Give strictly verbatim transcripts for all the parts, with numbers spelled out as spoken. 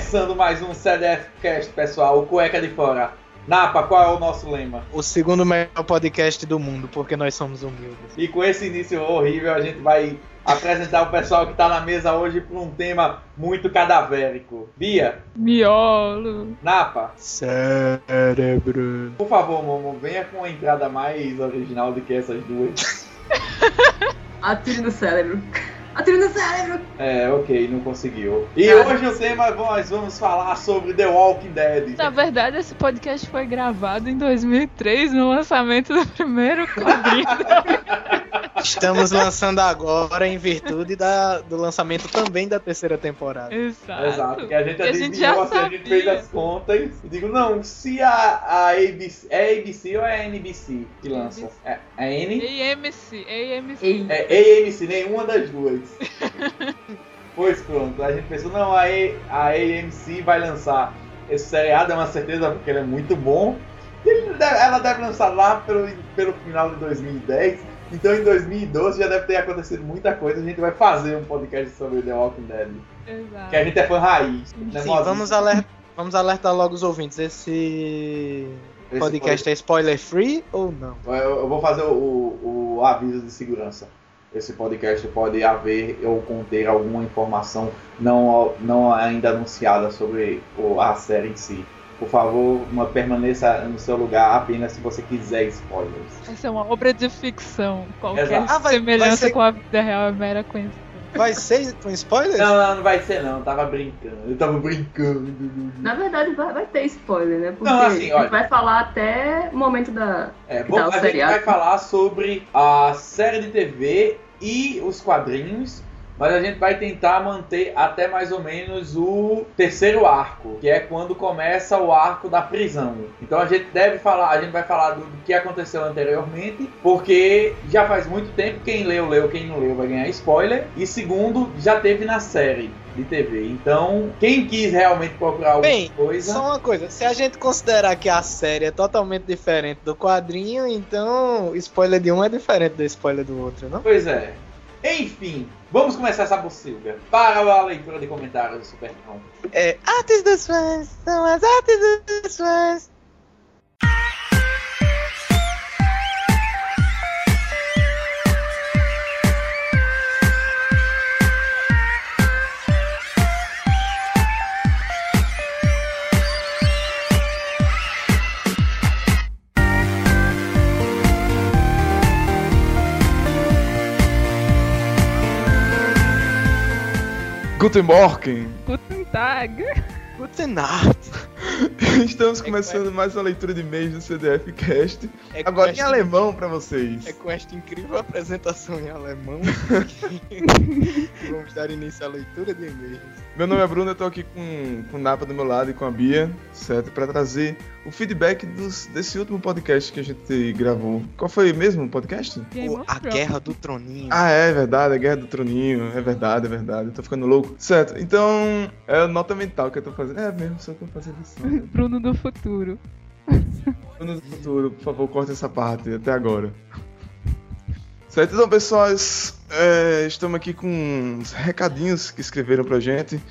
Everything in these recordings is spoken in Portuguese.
Começando mais um C D F Cast, pessoal, o Cueca de Fora. Napa, qual é o nosso lema? O segundo melhor podcast do mundo, porque nós somos humildes. E com esse início horrível, a gente vai apresentar o pessoal que está na mesa hoje para um tema muito cadavérico. Bia. Miolo. Napa. Cérebro. Por favor, Momo, venha com uma entrada mais original do que essas duas. Atire no cérebro. Atire no cérebro. É, ok, não conseguiu. E ah. hoje o tema, nós vamos falar sobre The Walking Dead. Na verdade, esse podcast foi gravado em dois mil e três, no lançamento do primeiro quadrinho. Estamos lançando agora em virtude da, do lançamento também da terceira temporada. Exato. Exato, que a gente a gente já assim, a gente fez as contas e digo, não, se a, a A B C, é A B C ou é a N B C que lança? É a N? A M C, A M C. É A M C, nenhuma das duas. Pois pronto, a gente pensou, não, a, a A M C vai lançar esse seriado, é uma certeza, porque ele é muito bom. E ele deve, ela deve lançar lá pelo, pelo final de dois mil e dez. Então em dois mil e doze já deve ter acontecido muita coisa. A gente vai fazer um podcast sobre The Walking Dead. Exato. Que a gente é fã raiz. Sim, vamos, alertar, vamos alertar logo os ouvintes. Esse, Esse podcast pode... é spoiler free ou não? Eu, eu vou fazer o, o, o aviso de segurança. Esse podcast pode haver ou conter alguma informação não, não ainda anunciada sobre a série em si. Por favor, uma, permaneça no seu lugar apenas se você quiser spoilers. Essa é uma obra de ficção. Qualquer Exato. Ah, vai, semelhança vai ser... com a vida real é mera coincidência. Vai ser com spoilers? Não, não, não vai ser não. Eu tava brincando. Eu tava brincando. Na verdade, vai, vai ter spoiler, né? Porque não, assim, a gente olha, vai falar até o momento da... É, bom, a gente vai falar sobre a série de T V e os quadrinhos. Mas a gente vai tentar manter até mais ou menos o terceiro arco, que é quando começa o arco da prisão. Então a gente deve falar, a gente vai falar do, do que aconteceu anteriormente, porque já faz muito tempo, quem leu, leu, quem não leu vai ganhar spoiler. E segundo, já teve na série de T V. Então, quem quis realmente procurar alguma Bem, coisa... só uma coisa, se a gente considerar que a série é totalmente diferente do quadrinho, então o spoiler de um é diferente do spoiler do outro, não? Pois é. Enfim, vamos começar essa pocilga. Para a leitura de comentários do Supercom. É, artes dos fãs, são as artes dos fãs. Guten Morgen! Guten Tag! Guten Nacht! Estamos começando mais uma leitura de e-mails do C D F Cast. É agora esta... em alemão pra vocês. É com esta incrível apresentação em alemão que vamos dar início à leitura de e-mails. Meu nome é Bruno, eu tô aqui com, com o Napa do meu lado e com a Bia, certo? Pra trazer o feedback dos, desse último podcast que a gente gravou. Qual foi mesmo o podcast? O, a Guerra do Troninho. Ah, é verdade, a Guerra do Troninho. É verdade, é verdade. Eu tô ficando louco. Certo, então é nota mental que eu tô fazendo. É mesmo, só que eu tô fazendo isso. Né? Bruno do futuro. Bruno do futuro, por favor, corte essa parte até agora. Certo, então pessoal, é, estamos aqui com uns recadinhos que escreveram pra gente.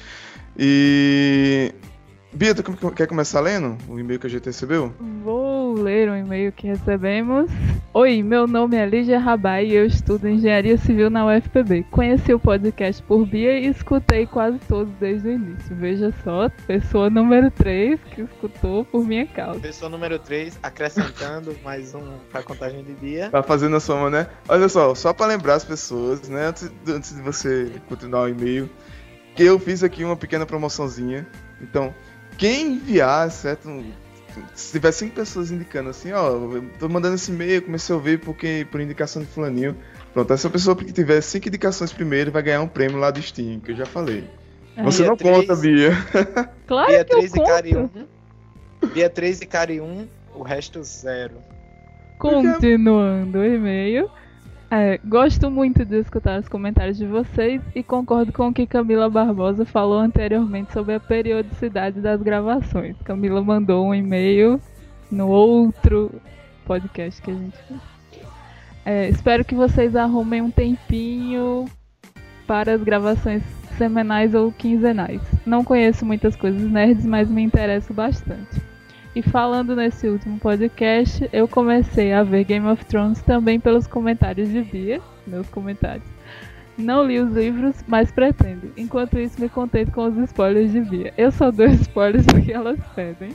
E... Bia, tu quer começar lendo o e-mail que a gente recebeu? Vou ler um e-mail que recebemos. Oi, meu nome é Lígia Rabai e eu estudo Engenharia Civil na U F P B. Conheci o podcast por Bia e escutei quase todos desde o início. Veja só, pessoa número três que escutou por minha causa. Pessoa número três, acrescentando mais um pra contagem de Bia. Tá fazendo a soma, né? Olha só, só pra lembrar as pessoas, né, antes, antes de você continuar o e-mail, que eu fiz aqui uma pequena promoçãozinha. Então, quem enviar, certo? Se tiver cinco pessoas indicando assim, ó, eu tô mandando esse e-mail, comecei a ouvir porque, por indicação de fulaninho. Pronto, essa pessoa que tiver cinco indicações primeiro vai ganhar um prêmio lá do Steam, que eu já falei. É. Você Bia não três, conta, Bia. Claro Bia que eu três e Cari um. conto. Bia três e Cari um, o resto zero. Continuando o e-mail. É, gosto muito de escutar os comentários de vocês e concordo com o que Camila Barbosa falou anteriormente sobre a periodicidade das gravações. Camila mandou um e-mail no outro podcast que a gente fez. É, espero que vocês arrumem um tempinho para as gravações semanais ou quinzenais. Não conheço muitas coisas nerds, mas me interesso bastante. E falando nesse último podcast, eu comecei a ver Game of Thrones também pelos comentários de Bia, meus comentários. Não li os livros, mas pretendo. Enquanto isso, me contento com os spoilers de Bia. Eu só dou spoilers porque elas pedem.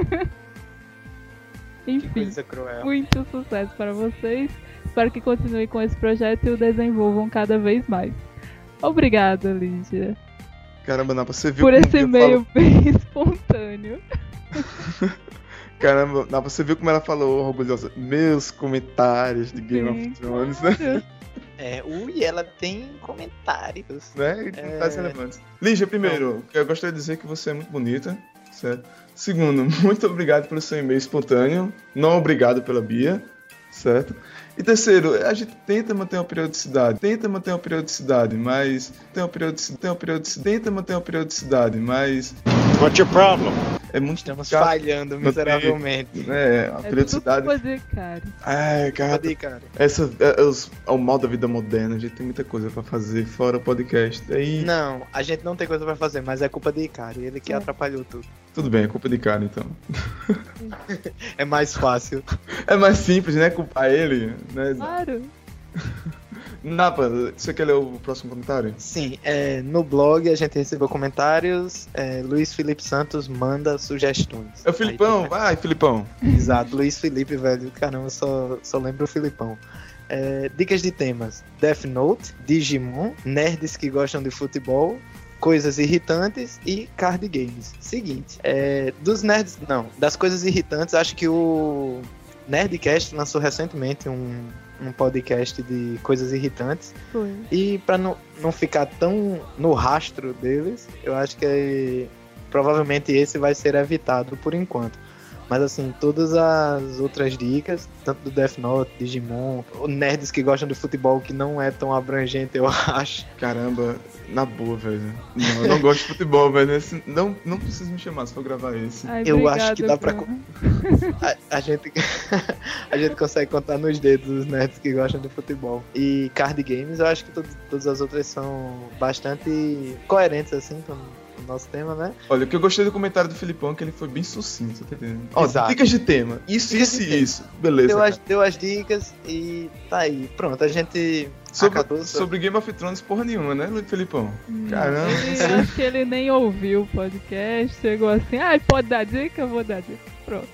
Enfim, muito sucesso para vocês. Espero que continuem com esse projeto e o desenvolvam cada vez mais. Obrigada, Lígia. Caramba, Napa, você viu por como esse eu e-mail falo... bem espontâneo. Caramba, Napa, você viu como ela falou, orgulhosa? Meus comentários de Game Sim, of Thrones, né? claro. É, ui, ela tem comentários. né? E comentários É. relevantes. Lígia, primeiro, eu gostaria de dizer que você é muito bonita, certo? Segundo, muito obrigado pelo seu e-mail espontâneo. Não obrigado pela Bia, certo? E terceiro, a gente tenta manter uma periodicidade, tenta manter uma periodicidade, mas tem uma periodicidade, tem uma periodicidade, tenta manter uma periodicidade, mas What's your problem? é muito Estamos chato, falhando miseravelmente. né? A É periodicidade. tudo poder, cara. Ai, cara, Cadê, cara? essa é, é, os- é o mal da vida moderna, a gente tem muita coisa pra fazer fora o podcast. Aí, Não, a gente não tem coisa pra fazer, mas é culpa de Icari, ele que É. atrapalhou tudo. tudo bem, é culpa de cara então. É mais fácil. É mais simples, né? Culpar ele, né? Claro. Napa, você quer ler o próximo comentário? Sim, é, no blog a gente recebeu comentários. é, Luiz Felipe Santos manda sugestões. É o Filipão, Aí, vai, Filipão. Exato, Luiz Felipe, velho. Caramba, só, só lembro o Filipão. É, dicas de temas: Death Note, Digimon, nerds que gostam de futebol, coisas irritantes e card games. Seguinte, é, dos nerds, não, das coisas irritantes, acho que o Nerdcast lançou recentemente um, um podcast de coisas irritantes. Foi. E pra não, não ficar tão no rastro deles, eu acho que provavelmente esse vai ser evitado por enquanto. Mas assim, todas as outras dicas, tanto do Death Note, Digimon, ou nerds que gostam de futebol, que não é tão abrangente, eu acho. Caramba, na boa, velho. Não, eu não gosto de futebol, velho. Esse- Não, não precisa me chamar se for gravar esse. Ai, Eu obrigada, acho que dá pra Bruno. A, a gente, a gente consegue contar nos dedos os nerds que gostam de futebol. E card games, eu acho que to- todas as outras são bastante coerentes, assim, com o nosso tema, né? Olha, o que eu gostei do comentário do Filipão é que ele foi bem sucinto, tá entendendo? Ó, Exato. dicas de tema. Isso, Dicas isso de e tema. isso. Beleza. Deu cara. as, deu as dicas e tá aí. Pronto, a gente Sobre, acabou. sobre Game of Thrones, porra nenhuma, né, Filipão? Hum, Caramba. Ele, acho que ele nem ouviu o podcast, chegou assim, ah, pode dar dica? Eu vou dar dica. Pronto.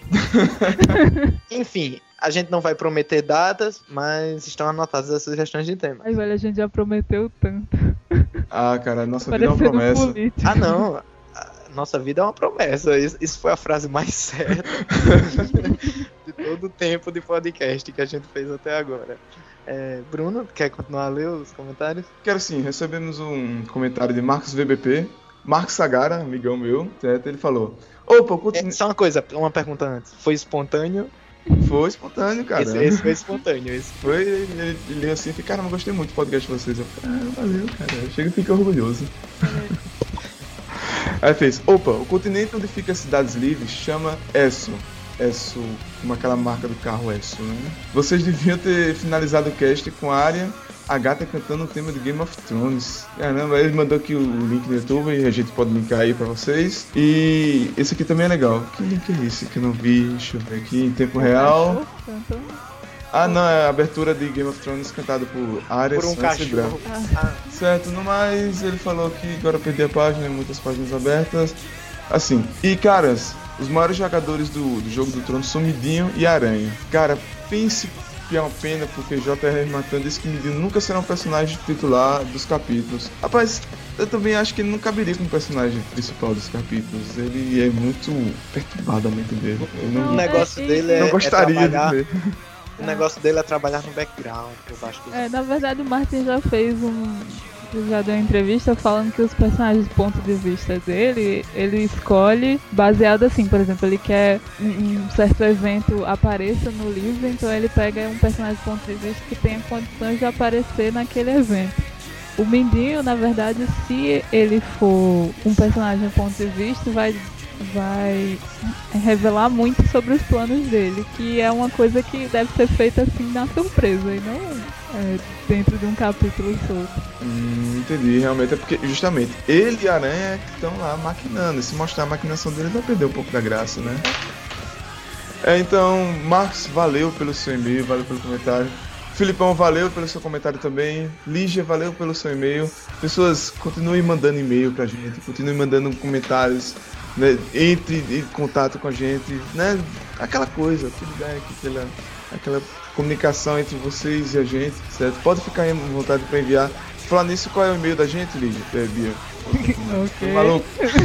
Enfim, a gente não vai prometer datas, mas estão anotadas as sugestões de tema. Aí, velho, a gente já prometeu tanto. Ah, cara, nossa vida é uma Parecendo promessa. político. Ah, não. A nossa vida é uma promessa. Isso, isso foi a frase mais certa de todo o tempo de podcast que a gente fez até agora. É, Bruno, quer continuar a ler os comentários? Quero sim, recebemos um comentário de Marcos V B P. Marcos Sagara, amigão meu, certo? Ele falou: Opa, É, continue... só uma coisa, uma pergunta antes. Foi espontâneo? foi espontâneo, cara. Esse, esse foi espontâneo. Esse. Foi, ele, ele leu assim, eu falei, caramba, gostei muito do podcast de vocês. Eu falei, ah, valeu, cara. Chega e fica orgulhoso. Aí fez, opa, o continente onde fica as cidades livres chama Esso. Esso, como aquela marca do carro Esso, né? Vocês deviam ter finalizado o cast com a área, a gata cantando o tema de Game of Thrones. Caramba, ele mandou aqui o link no YouTube e a gente pode linkar aí pra vocês. E esse aqui também é legal. Que link é esse que eu não vi? Deixa eu ver aqui, em tempo real. Cantando. Ah, não, é a abertura de Game of Thrones cantada por Arya Por um Sansa Branco. cachorro. Ah, Ah, Certo, no mais, ele falou que agora eu perdi a página, muitas páginas abertas. Assim, e caras, os maiores jogadores do, do jogo do Trono são Midinho e Aranha. Cara, pense que é uma pena, porque J R R Matando disse que Midinho nunca será um personagem titular dos capítulos. Rapaz, eu também acho que ele não caberia como personagem principal dos capítulos. Ele é muito perturbado a mente dele. Eu o não, Não, negócio é- dele é, não é gostaria trabalhar. de ver. O negócio dele é trabalhar no background, por baixo dos... É, na verdade o Martin já fez um. Já deu uma entrevista falando que os personagens do ponto de vista dele, ele escolhe baseado assim, por exemplo, ele quer um, um certo evento apareça no livro, então ele pega um personagem do ponto de vista que tenha condições de aparecer naquele evento. O Mindinho, na verdade, se ele for um personagem do ponto de vista, vai vai revelar muito sobre os planos dele, que é uma coisa que deve ser feita assim na surpresa e não é, dentro de um capítulo solto. Hum, entendi, realmente é porque justamente ele e a Aranha que estão lá maquinando, e se mostrar a maquinação dele vai perder um pouco da graça, né? É, então, Marcos, valeu pelo seu e-mail, valeu pelo comentário. Filipão, valeu pelo seu comentário também. Lígia, valeu pelo seu e-mail. Pessoas, continuem mandando e-mail pra gente, continuem mandando comentários, né? Entre em contato com a gente, né? Aquela coisa, feedback, aquela, aquela comunicação entre vocês e a gente, certo? Pode ficar à vontade para enviar. Falar nisso, qual é o e-mail da gente, Lígia? É, Bia. Ok. Maluco.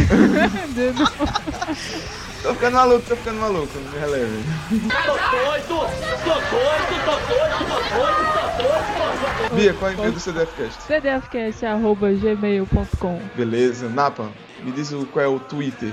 Tô ficando maluco, tô ficando maluco, me releve. Tô doido, tô doido, tô doido, tô doido, tô doido, tô doido. Bia, qual é o e-mail do C D F Cast? c d f cast arroba gmail ponto com. Beleza. Napa, me diz o, qual é o Twitter.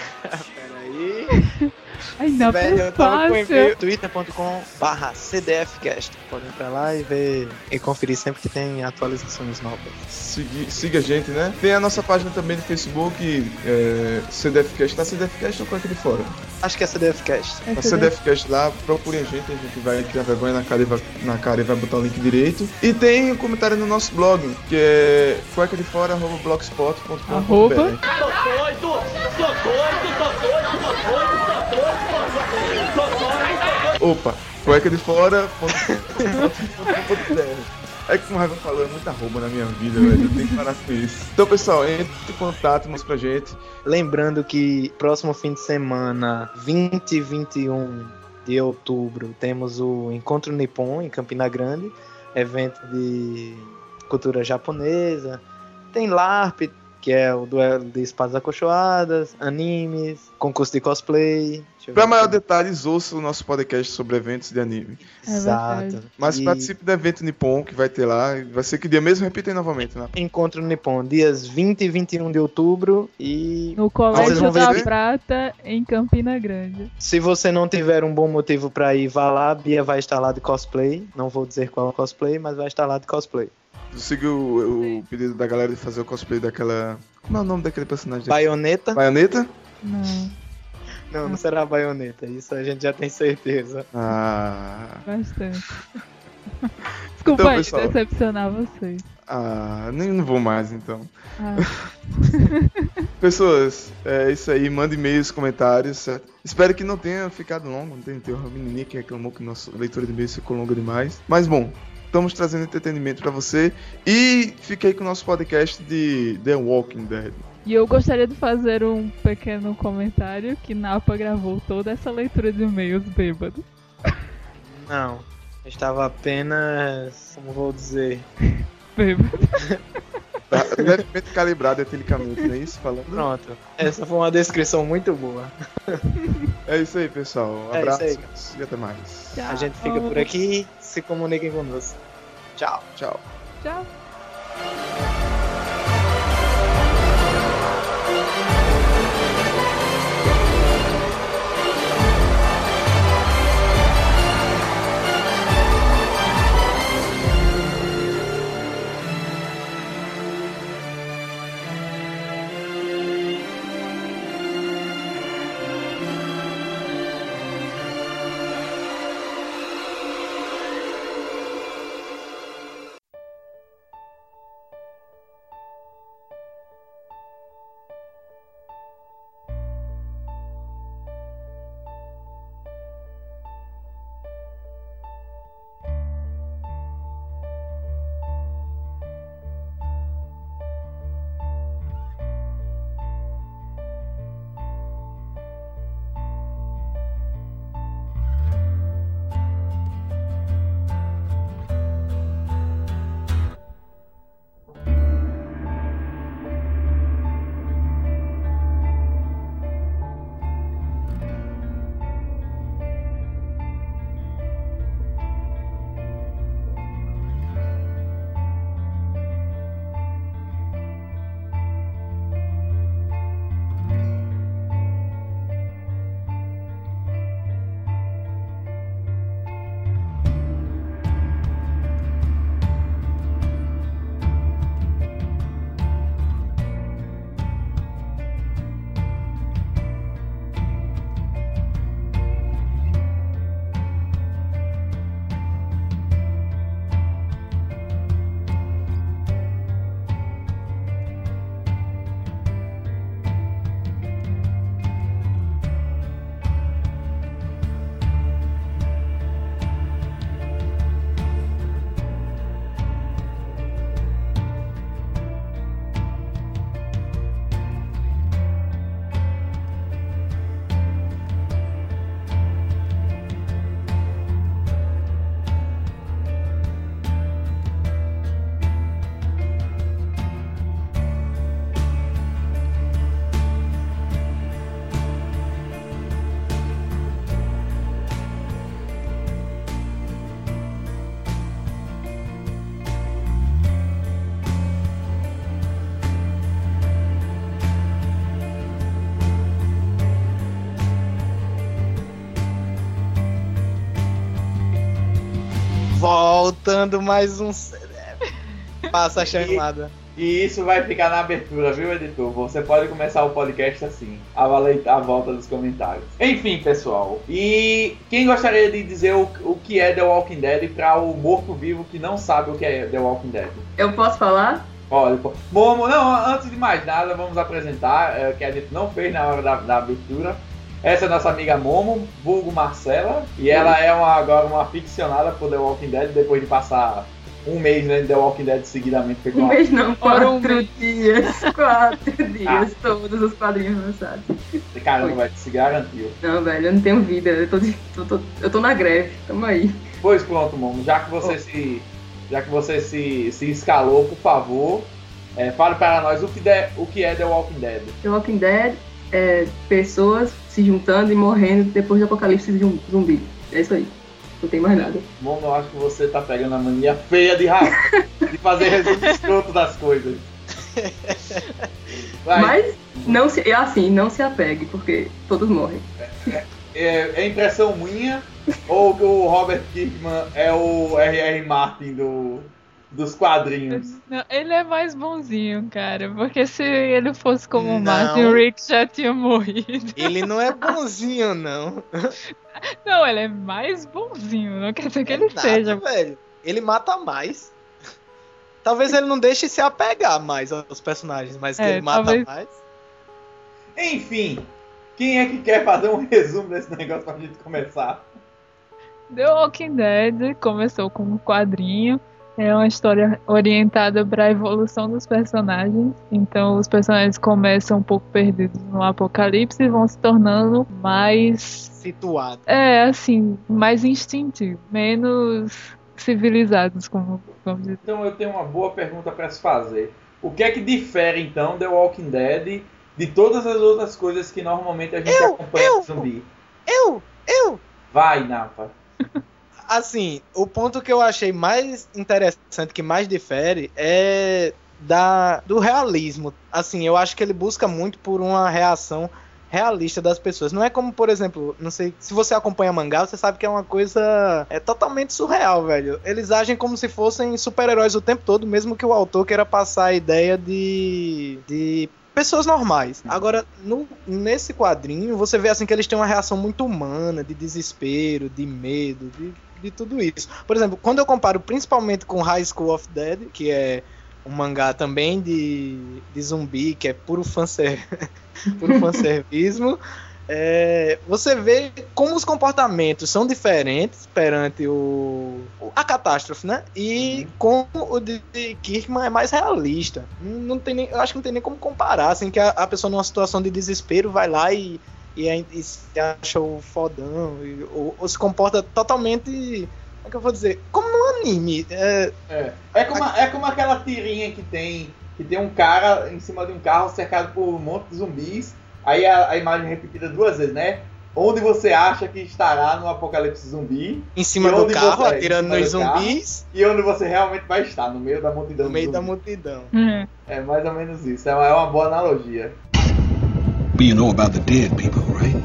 Peraí. Ai, não, Velho, é eu tava com fácil. e-mail twitter ponto com barra C D F cast. Podem ir pra lá e ver e conferir sempre que tem atualizações novas. Siga, siga a gente, né? Tem a nossa página também no Facebook, é, C D F Cast. Tá C D F Cast ou qual é aquele fora? Acho que é C D F cast. É Na C C D D F Cast lá, procurem a gente, a gente vai criar vergonha na cara, e vai, na cara e vai botar o link direito. E tem um comentário no nosso blog, que é cuecadefora arroba blogspot ponto com ponto b r. Arroba. Tô doido, tô doido, tô doido, tô doido, tô doido, tô doido, tô doido, tô doido. Opa, cuecadefora ponto com ponto b r. É que como o Raiva falou, é muita roupa na minha vida, velho. Eu tenho que parar com isso. Então, pessoal, entre em contato, mostra pra gente. Lembrando que próximo fim de semana, vinte e vinte e um de outubro, temos o Encontro Nippon em Campina Grande, evento de cultura japonesa. Tem LARP, que é o duelo de espadas acolchoadas, animes, concurso de cosplay. Deixa eu Pra ver maior aqui. detalhes, ouça o nosso podcast sobre eventos de anime. É Exato. verdade. Mas E participe do evento Nippon que vai ter lá. Vai ser que dia mesmo? Repita aí novamente, né? Encontro Nippon, dias vinte e vinte e um de outubro. E No vocês Colégio vão da ver? Prata, em Campina Grande. se você não tiver um bom motivo pra ir, vá lá. Bia vai estar lá de cosplay. Não vou dizer qual é o cosplay, mas vai estar lá de cosplay. Siga o, o pedido da galera de fazer o cosplay daquela. Como é o nome daquele personagem? Baioneta? Baioneta? Não, Não, não será a baioneta. Isso a gente já tem certeza. Ah. bastante. Desculpa Então, aí pessoal. decepcionar vocês. Ah, nem não vou mais então. Ah, Pessoas, é isso aí. Manda e-mails, comentários, certo? Espero que não tenha ficado longo. Não tem, tem uma menininha que reclamou que nossa leitura de e-mails ficou longa demais. Mas bom, estamos trazendo entretenimento pra você. E fiquei com o nosso podcast de The Walking Dead. e eu gostaria de fazer um pequeno comentário que Napa gravou toda essa leitura de e-mails bêbado. Não. Eu estava apenas. Como vou dizer? Bêbado. Tá levemente calibrado etilicamente, não é isso? Falando. Pronto. Essa foi uma descrição muito boa. É isso aí, pessoal. É isso Abraços aí. e até mais. Tchau. A gente fica por aqui. Se comuniquem conosco. Tchau. Tchau. Tchau. Faltando mais uns. Passa a chamada. E isso vai ficar na abertura, viu, editor? Você pode começar o podcast assim, a valer a volta dos comentários. Enfim, pessoal. E quem gostaria de dizer o, o que é The Walking Dead para o morto-vivo que não sabe o que é The Walking Dead? Eu posso falar? Olha, Momo, não, antes de mais nada, vamos apresentar, é, que a gente não fez na hora da, da abertura. Essa é a nossa amiga Momo, vulgo Marcela, e ela é uma, agora uma aficionada por The Walking Dead, depois de passar um mês lendo The Walking Dead seguidamente. Foi Um mês não, quatro um mês. dias, quatro dias, Ah. todos os quadrinhos lançados. Caramba, Foi. velho, se garantiu. Não, velho, eu não tenho vida, eu tô, de- tô- tô- eu tô na greve, tamo aí. Pois pronto, Momo, já que você, Oh. se, já que você se, se escalou, por favor, é, fale para nós o que, de, o que é The Walking Dead. The Walking Dead é pessoas se juntando e morrendo depois do apocalipse de um zumbi. É isso aí, não tem mais nada. Momo, eu acho que você tá pegando a mania feia de Rafa, de fazer resumo escroto das coisas. Vai. Mas, não se, é assim, não se apegue, porque todos morrem. É, é impressão minha ou que o Robert Kirkman é o R R. Martin do, dos quadrinhos? Não, ele é mais bonzinho, cara. Porque se ele fosse como o Não. Martin, o Rick já tinha morrido. Ele não é bonzinho, não. Não, ele é mais bonzinho. Não quer dizer que É ele nada, seja. velho. Ele mata mais. Talvez ele não deixe se apegar mais aos personagens, mas que É, ele mata talvez- mais. Enfim, quem é que quer fazer um resumo desse negócio pra gente começar? The Walking Dead começou como um quadrinho. É uma história orientada para a evolução dos personagens. Então, os personagens começam um pouco perdidos no apocalipse e vão se tornando mais. Situado. É, assim, mais instintivos, menos civilizados, como vamos dizer. Então eu tenho uma boa pergunta pra se fazer. O que é que difere então The Walking Dead de todas as outras coisas que normalmente a gente Eu, acompanha eu. no zumbi? Eu, eu. Vai, Napa. Assim, o ponto que eu achei mais interessante, que mais difere, é da, do realismo. Assim, eu acho que ele busca muito por uma reação realista das pessoas. Não é como, por exemplo, não sei, se você acompanha mangá, você sabe que é uma coisa é totalmente surreal, velho. Eles agem como se fossem super-heróis o tempo todo, mesmo que o autor queira passar a ideia de... de pessoas normais. Agora, no, nesse quadrinho, você vê assim que eles têm uma reação muito humana, de desespero, de medo, de, de tudo isso. Por exemplo, quando eu comparo principalmente com High School of Dead, que é um mangá também de, de zumbi, que é puro fanser, puro fanservismo, é, você vê como os comportamentos são diferentes perante o, a catástrofe, né? E como o de Kirkman é mais realista. Não tem nem, eu acho que não tem nem como comparar, assim, que a, a pessoa numa situação de desespero vai lá e, e, e se acha o fodão, e, ou, ou se comporta totalmente, como é que eu vou dizer? Como num anime. É, É, é, como, é como aquela tirinha que tem, que tem um cara em cima de um carro cercado por um monte de zumbis. Aí a, a imagem é repetida duas vezes, né? Onde você acha que estará no apocalipse zumbi em cima E do onde carro, você- atirando em nos cima do carro? zumbis, e onde você realmente vai estar, no meio da multidão no de meio da zumbis. multidão. Hum. É mais ou menos isso, é uma, é uma boa analogia. But you know about the dead people, right?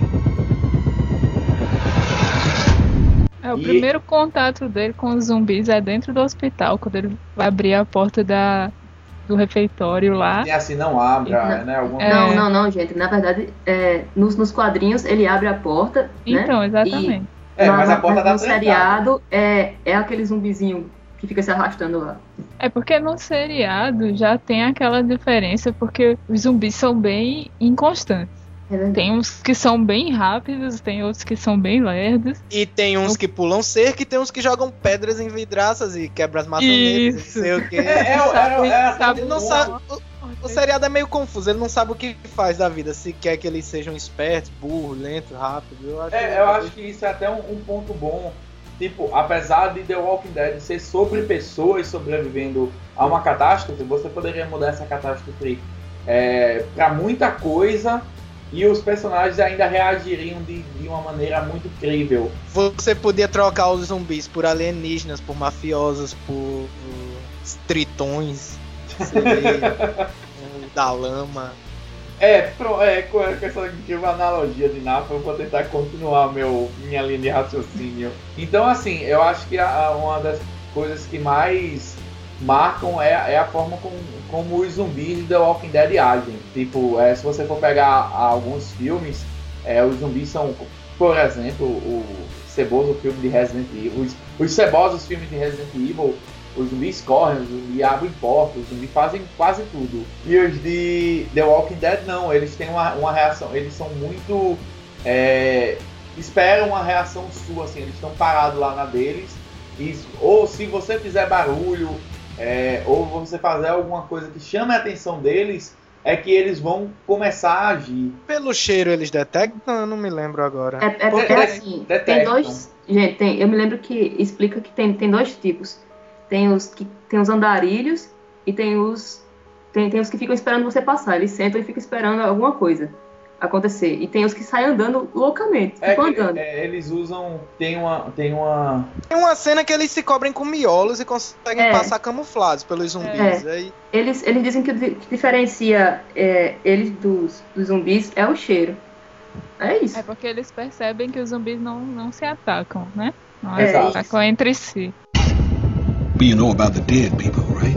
É, o E- primeiro contato dele com os zumbis é dentro do hospital, quando ele vai abrir a porta da, do refeitório lá. E assim, não abra, Não. né? Alguma É. Não, não, não, gente. Na verdade, é, nos, nos quadrinhos ele abre a porta, né? Então, exatamente. É, mas a Na- porta mas tá no trancada. seriado é, é aquele zumbizinho que fica se arrastando lá. É porque no seriado já tem aquela diferença, porque os zumbis são bem inconstantes. É verdade. Tem uns que são bem rápidos, tem outros que são bem lerdos. E tem uns que pulam cerca e tem uns que jogam pedras em vidraças e quebram as maçanetas, Isso. não sei o que. É, é, é, é, é, Sabe- Ele não sabe. O, o seriado é meio confuso, ele não sabe o que faz da vida, se quer que eles sejam espertos, burros, lentos, rápidos. Eu acho, É, eu acho que isso é até um, um ponto bom. Tipo, apesar de The Walking Dead ser sobre pessoas sobrevivendo a uma catástrofe, você poderia mudar essa catástrofe é, pra muita coisa e os personagens ainda reagiriam de, de uma maneira muito crível. Você podia trocar os zumbis por alienígenas, por mafiosos, por, por tritões, seria, o da lama. É, pro, é com com essa incrível analogia de Napa, eu vou tentar continuar meu, minha linha de raciocínio. Então, assim, eu acho que a, a- uma das coisas que mais marcam é, é a forma como, como os zumbis de The Walking Dead agem. Tipo, é, se você for pegar alguns filmes, é, os zumbis são, por exemplo, o ceboso filme de Resident Evil, os, os cebosos filmes de Resident Evil, os zumbis correm, os zumbis abrem portas, os zumbis fazem quase tudo. E os de The Walking Dead não, eles têm uma, uma reação, eles são muito... É, esperam uma reação sua, assim, eles estão parados lá na deles, e, ou se você fizer barulho, é, ou você fazer alguma coisa que chame a atenção deles, é que eles vão começar a agir. Pelo cheiro eles detectam? Eu não me lembro agora. É, é porque De- assim, detectam. tem dois... Gente, tem, eu me lembro que explica que tem, tem dois tipos. Tem os, que, tem os andarilhos e tem os, tem, tem os que ficam esperando você passar. Eles sentam e ficam esperando alguma coisa acontecer. E tem os que saem andando loucamente, É ficam que, andando. é, eles usam... Tem uma... Tem uma... Tem uma cena que eles se cobrem com miolos e conseguem É. passar camuflados pelos zumbis. Aí, Eles, eles dizem que o di- que diferencia é, eles dos, dos zumbis é o cheiro. É isso. É porque eles percebem que os zumbis não, não se atacam, né? Não É se Exato. atacam entre si. But you know about the dead people, right?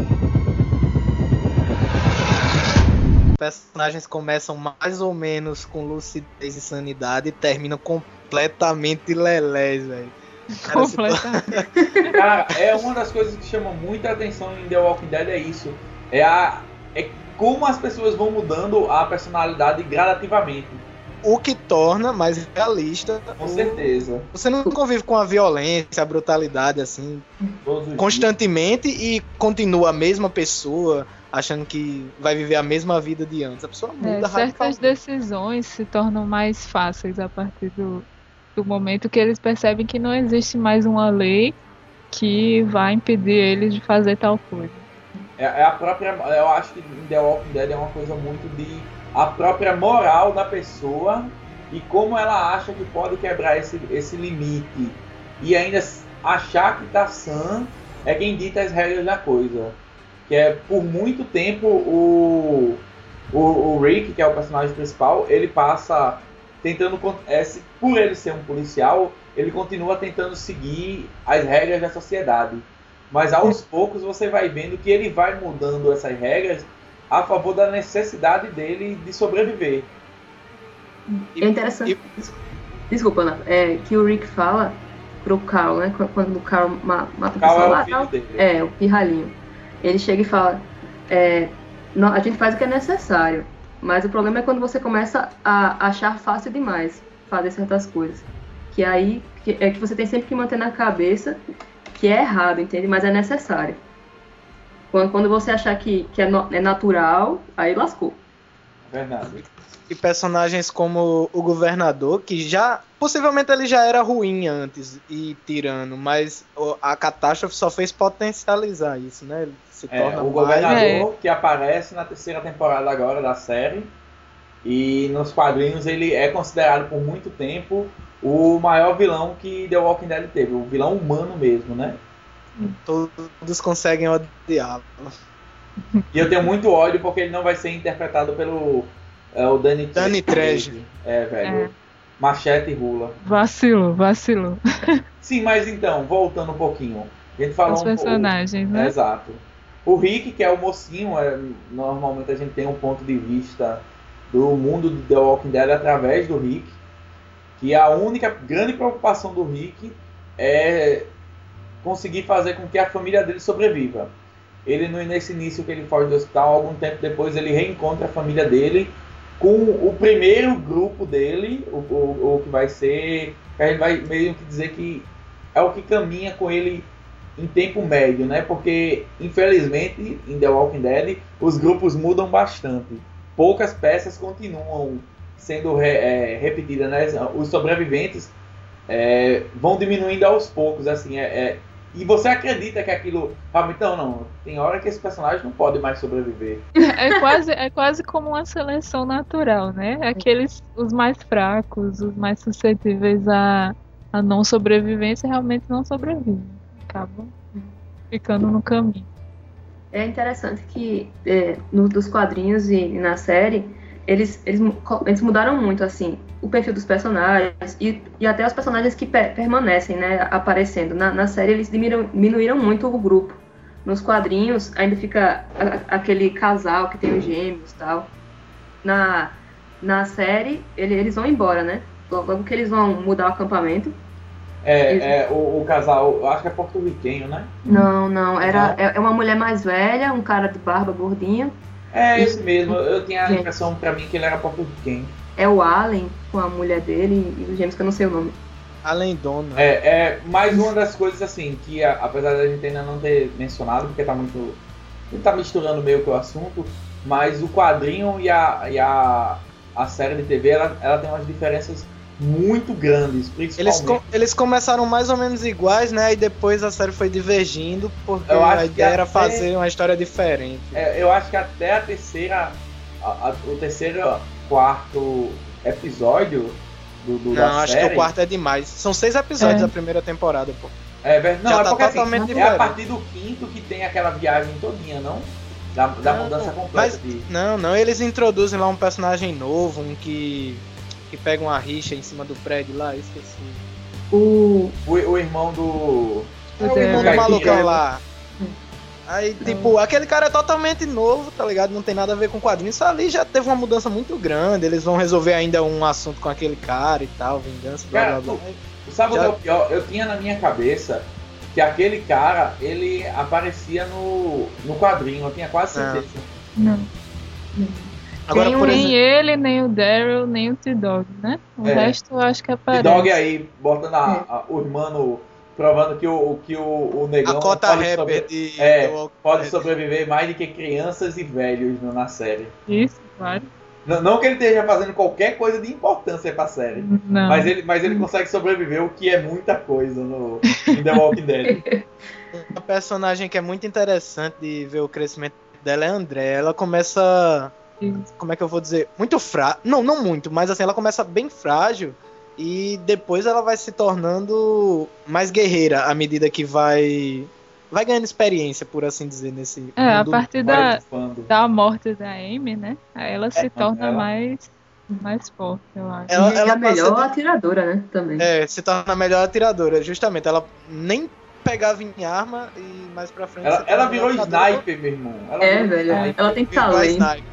os personagens começam mais ou menos com lucidez e sanidade e terminam completamente lelés, velho. Cara, se- Completamente. Cara, é uma das coisas que chama muita atenção em The Walking Dead, é isso. É, a, é como as pessoas vão mudando a personalidade gradativamente. O que torna mais realista. Com o- certeza. Você não convive com a violência, a brutalidade, assim, Todos os constantemente e continua a mesma pessoa, achando que vai viver a mesma vida de antes. A pessoa É, muda certas radicalmente. decisões se tornam mais fáceis a partir do, do momento que eles percebem que não existe mais uma lei que vai impedir eles de fazer tal coisa. É, é a própria. Eu acho que em The Walking Dead é uma coisa muito de a própria moral da pessoa e como ela acha que pode quebrar esse, esse limite e ainda achar que tá sã é quem dita as regras da coisa. Que é por muito tempo o, o, o Rick, que é o personagem principal, ele passa tentando, é, se- por ele ser um policial, ele continua tentando seguir as regras da sociedade. Mas aos poucos você vai vendo que ele vai mudando essas regras a favor da necessidade dele de sobreviver. É interessante. Desculpa, Ana, é que o Rick fala pro Carl, né? Quando o Carl ma- mata o Carl pessoal é o lá, filho tal, dele. é, o pirralhinho. Ele chega e fala: é, "Nó- a gente faz o que é necessário, mas o problema é quando você começa a achar fácil demais fazer certas coisas. Que aí que, é que você tem sempre que manter na cabeça que é errado, entende? Mas é necessário. Quando, quando você achar que, que é, no- é natural, aí lascou. Verdade. E personagens como o governador, que já, possivelmente ele já era ruim antes e tirano, mas o- a catástrofe só fez potencializar isso, né? Ele se É, torna o mais... governador que aparece na terceira temporada agora da série e nos quadrinhos ele é considerado por muito tempo o maior vilão que The Walking Dead teve, o vilão humano mesmo, né? Todos conseguem odiá-lo. E eu tenho muito ódio porque ele não vai ser interpretado pelo é, o Danny, Danny Trejo. É, velho. É. Machete e Rula. Vacilo, vacilo. Sim, mas então, voltando um pouquinho. A gente falou Os um pouco. personagens, É, né? exato. O Rick, que é o mocinho, é, normalmente a gente tem um ponto de vista do mundo de The Walking Dead através do Rick. Que a única grande preocupação do Rick é conseguir fazer com que a família dele sobreviva. Ele, no- nesse início que ele foge do hospital, algum tempo depois ele reencontra a família dele com o primeiro grupo dele, o, o, o que vai ser, que a gente vai meio que dizer que é o que caminha com ele em tempo médio, né? Porque, infelizmente, em The Walking Dead, os grupos mudam bastante. Poucas peças continuam sendo re, é, repetidas, né? Os sobreviventes é, vão diminuindo aos poucos, assim, é, é, e você acredita que aquilo... Então, não, tem hora que esse personagem não pode mais sobreviver. É quase, é quase como uma seleção natural, né? Aqueles, os mais fracos, os mais suscetíveis a, a não sobrevivência, realmente não sobrevivem. Acabam ficando no caminho. É interessante que é, no, dos quadrinhos e, e na série, eles, eles, mu- co- eles mudaram muito, assim. o perfil dos personagens e, e até os personagens que per- permanecem, né, aparecendo. Na, na série eles diminuíram, diminuíram muito o grupo. Nos quadrinhos ainda fica a, aquele casal que tem os gêmeos e tal. Na, na série ele, eles vão embora, né? Logo, logo que eles vão mudar o acampamento. É, Eles- é o, o casal, eu acho que é porto-riquenho, né? Não, não. Era, Não? é, é uma mulher mais velha, um cara de barba gordinho. É esse mesmo, eu tinha a Gente. impressão pra mim que ele era porto-riquenho. É o Allen com a mulher dele e os gêmeos que eu não sei o nome. Além dona. É, é mais uma das coisas assim, que a- apesar da gente ainda não ter mencionado, porque tá muito. Ele tá misturando meio que o assunto, mas o quadrinho e a, e a, a série de T V, ela, ela tem umas diferenças muito grandes, Eles, principalmente. co- eles começaram mais ou menos iguais, né? E depois a série foi divergindo, porque Eu acho a que ideia era até- fazer uma história diferente. É, eu acho que até a terceira. A, a- o terceiro, quarto episódio do, do da Não, acho série. que o quarto é demais. São seis episódios É. da primeira temporada, pô. É, ver- não, Já é tá porque assim, totalmente é a diferente. partir do quinto que tem aquela viagem todinha, não? Da, da Não, mudança completa. Mas, de- não, não, eles introduzem lá um personagem novo, um que, que pega uma rixa em cima do prédio lá, esqueci. O, O, o irmão do. É o irmão do Caipira, malucão né? lá. Aí, tipo, aquele cara é totalmente novo, tá ligado? Não tem nada a ver com quadrinhos. Isso ali já teve uma mudança muito grande. Eles vão resolver ainda um assunto com aquele cara e tal, vingança, blá Cara, blá blá. Sabe o Já- que é o pior? Eu tinha na minha cabeça que aquele cara, ele aparecia no, no quadrinho, eu tinha quase Não. certeza. Não. Agora, Tem por um- Nem exemplo. ele, nem o Daryl, nem o T-Dog, né? O É. resto eu acho que E aparece. Dog aí, botando a, a- o irmão, provando que o, que o, o negão A cota pode, rapper sobre- de é, The Walking pode Dead. sobreviver mais do que crianças e velhos no- na série. Isso, claro. Não, não que ele esteja fazendo qualquer coisa de importância pra série. Não. Mas ele, mas ele consegue sobreviver, o que é muita coisa no em The Walking Dead. Uma personagem que é muito interessante de ver o crescimento dela é a André. Ela começa. Isso. Como é que eu vou dizer? Muito frágil. Não, não muito, mas assim, ela começa bem frágil. E depois ela vai se tornando mais guerreira à medida que vai. Vai ganhando experiência, por assim dizer, nesse. É, a mundo. partir Vai da, bufando. da morte da Amy, né? Aí ela se torna ela- mais, mais forte, eu acho. Ela, e ela a melhor passa atiradora, né? Também. de- É, se torna a melhor atiradora, justamente. Ela nem pegava em arma e mais pra frente. Ela, se torna ela a virou melhor atiradora. sniper, meu irmão. Ela É, virou velho. sniper. Ela tem Virou talento. sniper.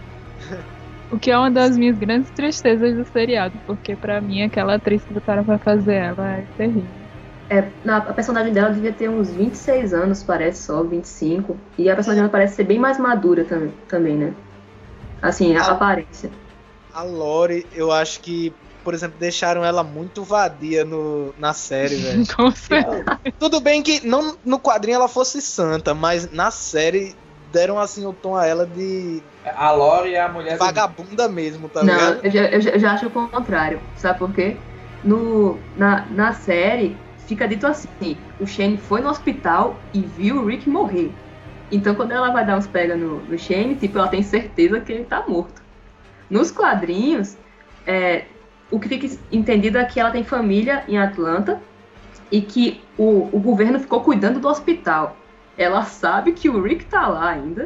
O que é uma das minhas grandes tristezas do seriado, porque pra mim aquela atriz que botaram pra fazer ela é terrível. É, na, a personagem dela devia ter uns vinte e seis anos, parece só, vinte e cinco. E a personagem dela parece ser bem mais madura também, também né? Assim, a Ah. aparência. A Lori, eu acho que, por exemplo, deixaram ela muito vadia no, na série, velho. Com certeza. Tudo bem que não, no quadrinho ela fosse santa, mas na série deram assim o tom a ela de A Lori é a mulher do- vagabunda mesmo, tá Não, ligado? eu já, eu já- eu já acho o contrário. Sabe por quê? No, na, na série, fica dito assim: o Shane foi no hospital e viu o Rick morrer. Então, quando ela vai dar uns pega no, no Shane, tipo, ela tem certeza que ele tá morto. Nos quadrinhos, é, o que fica entendido é que ela tem família em Atlanta e que o, o governo ficou cuidando do hospital. Ela sabe que o Rick tá lá ainda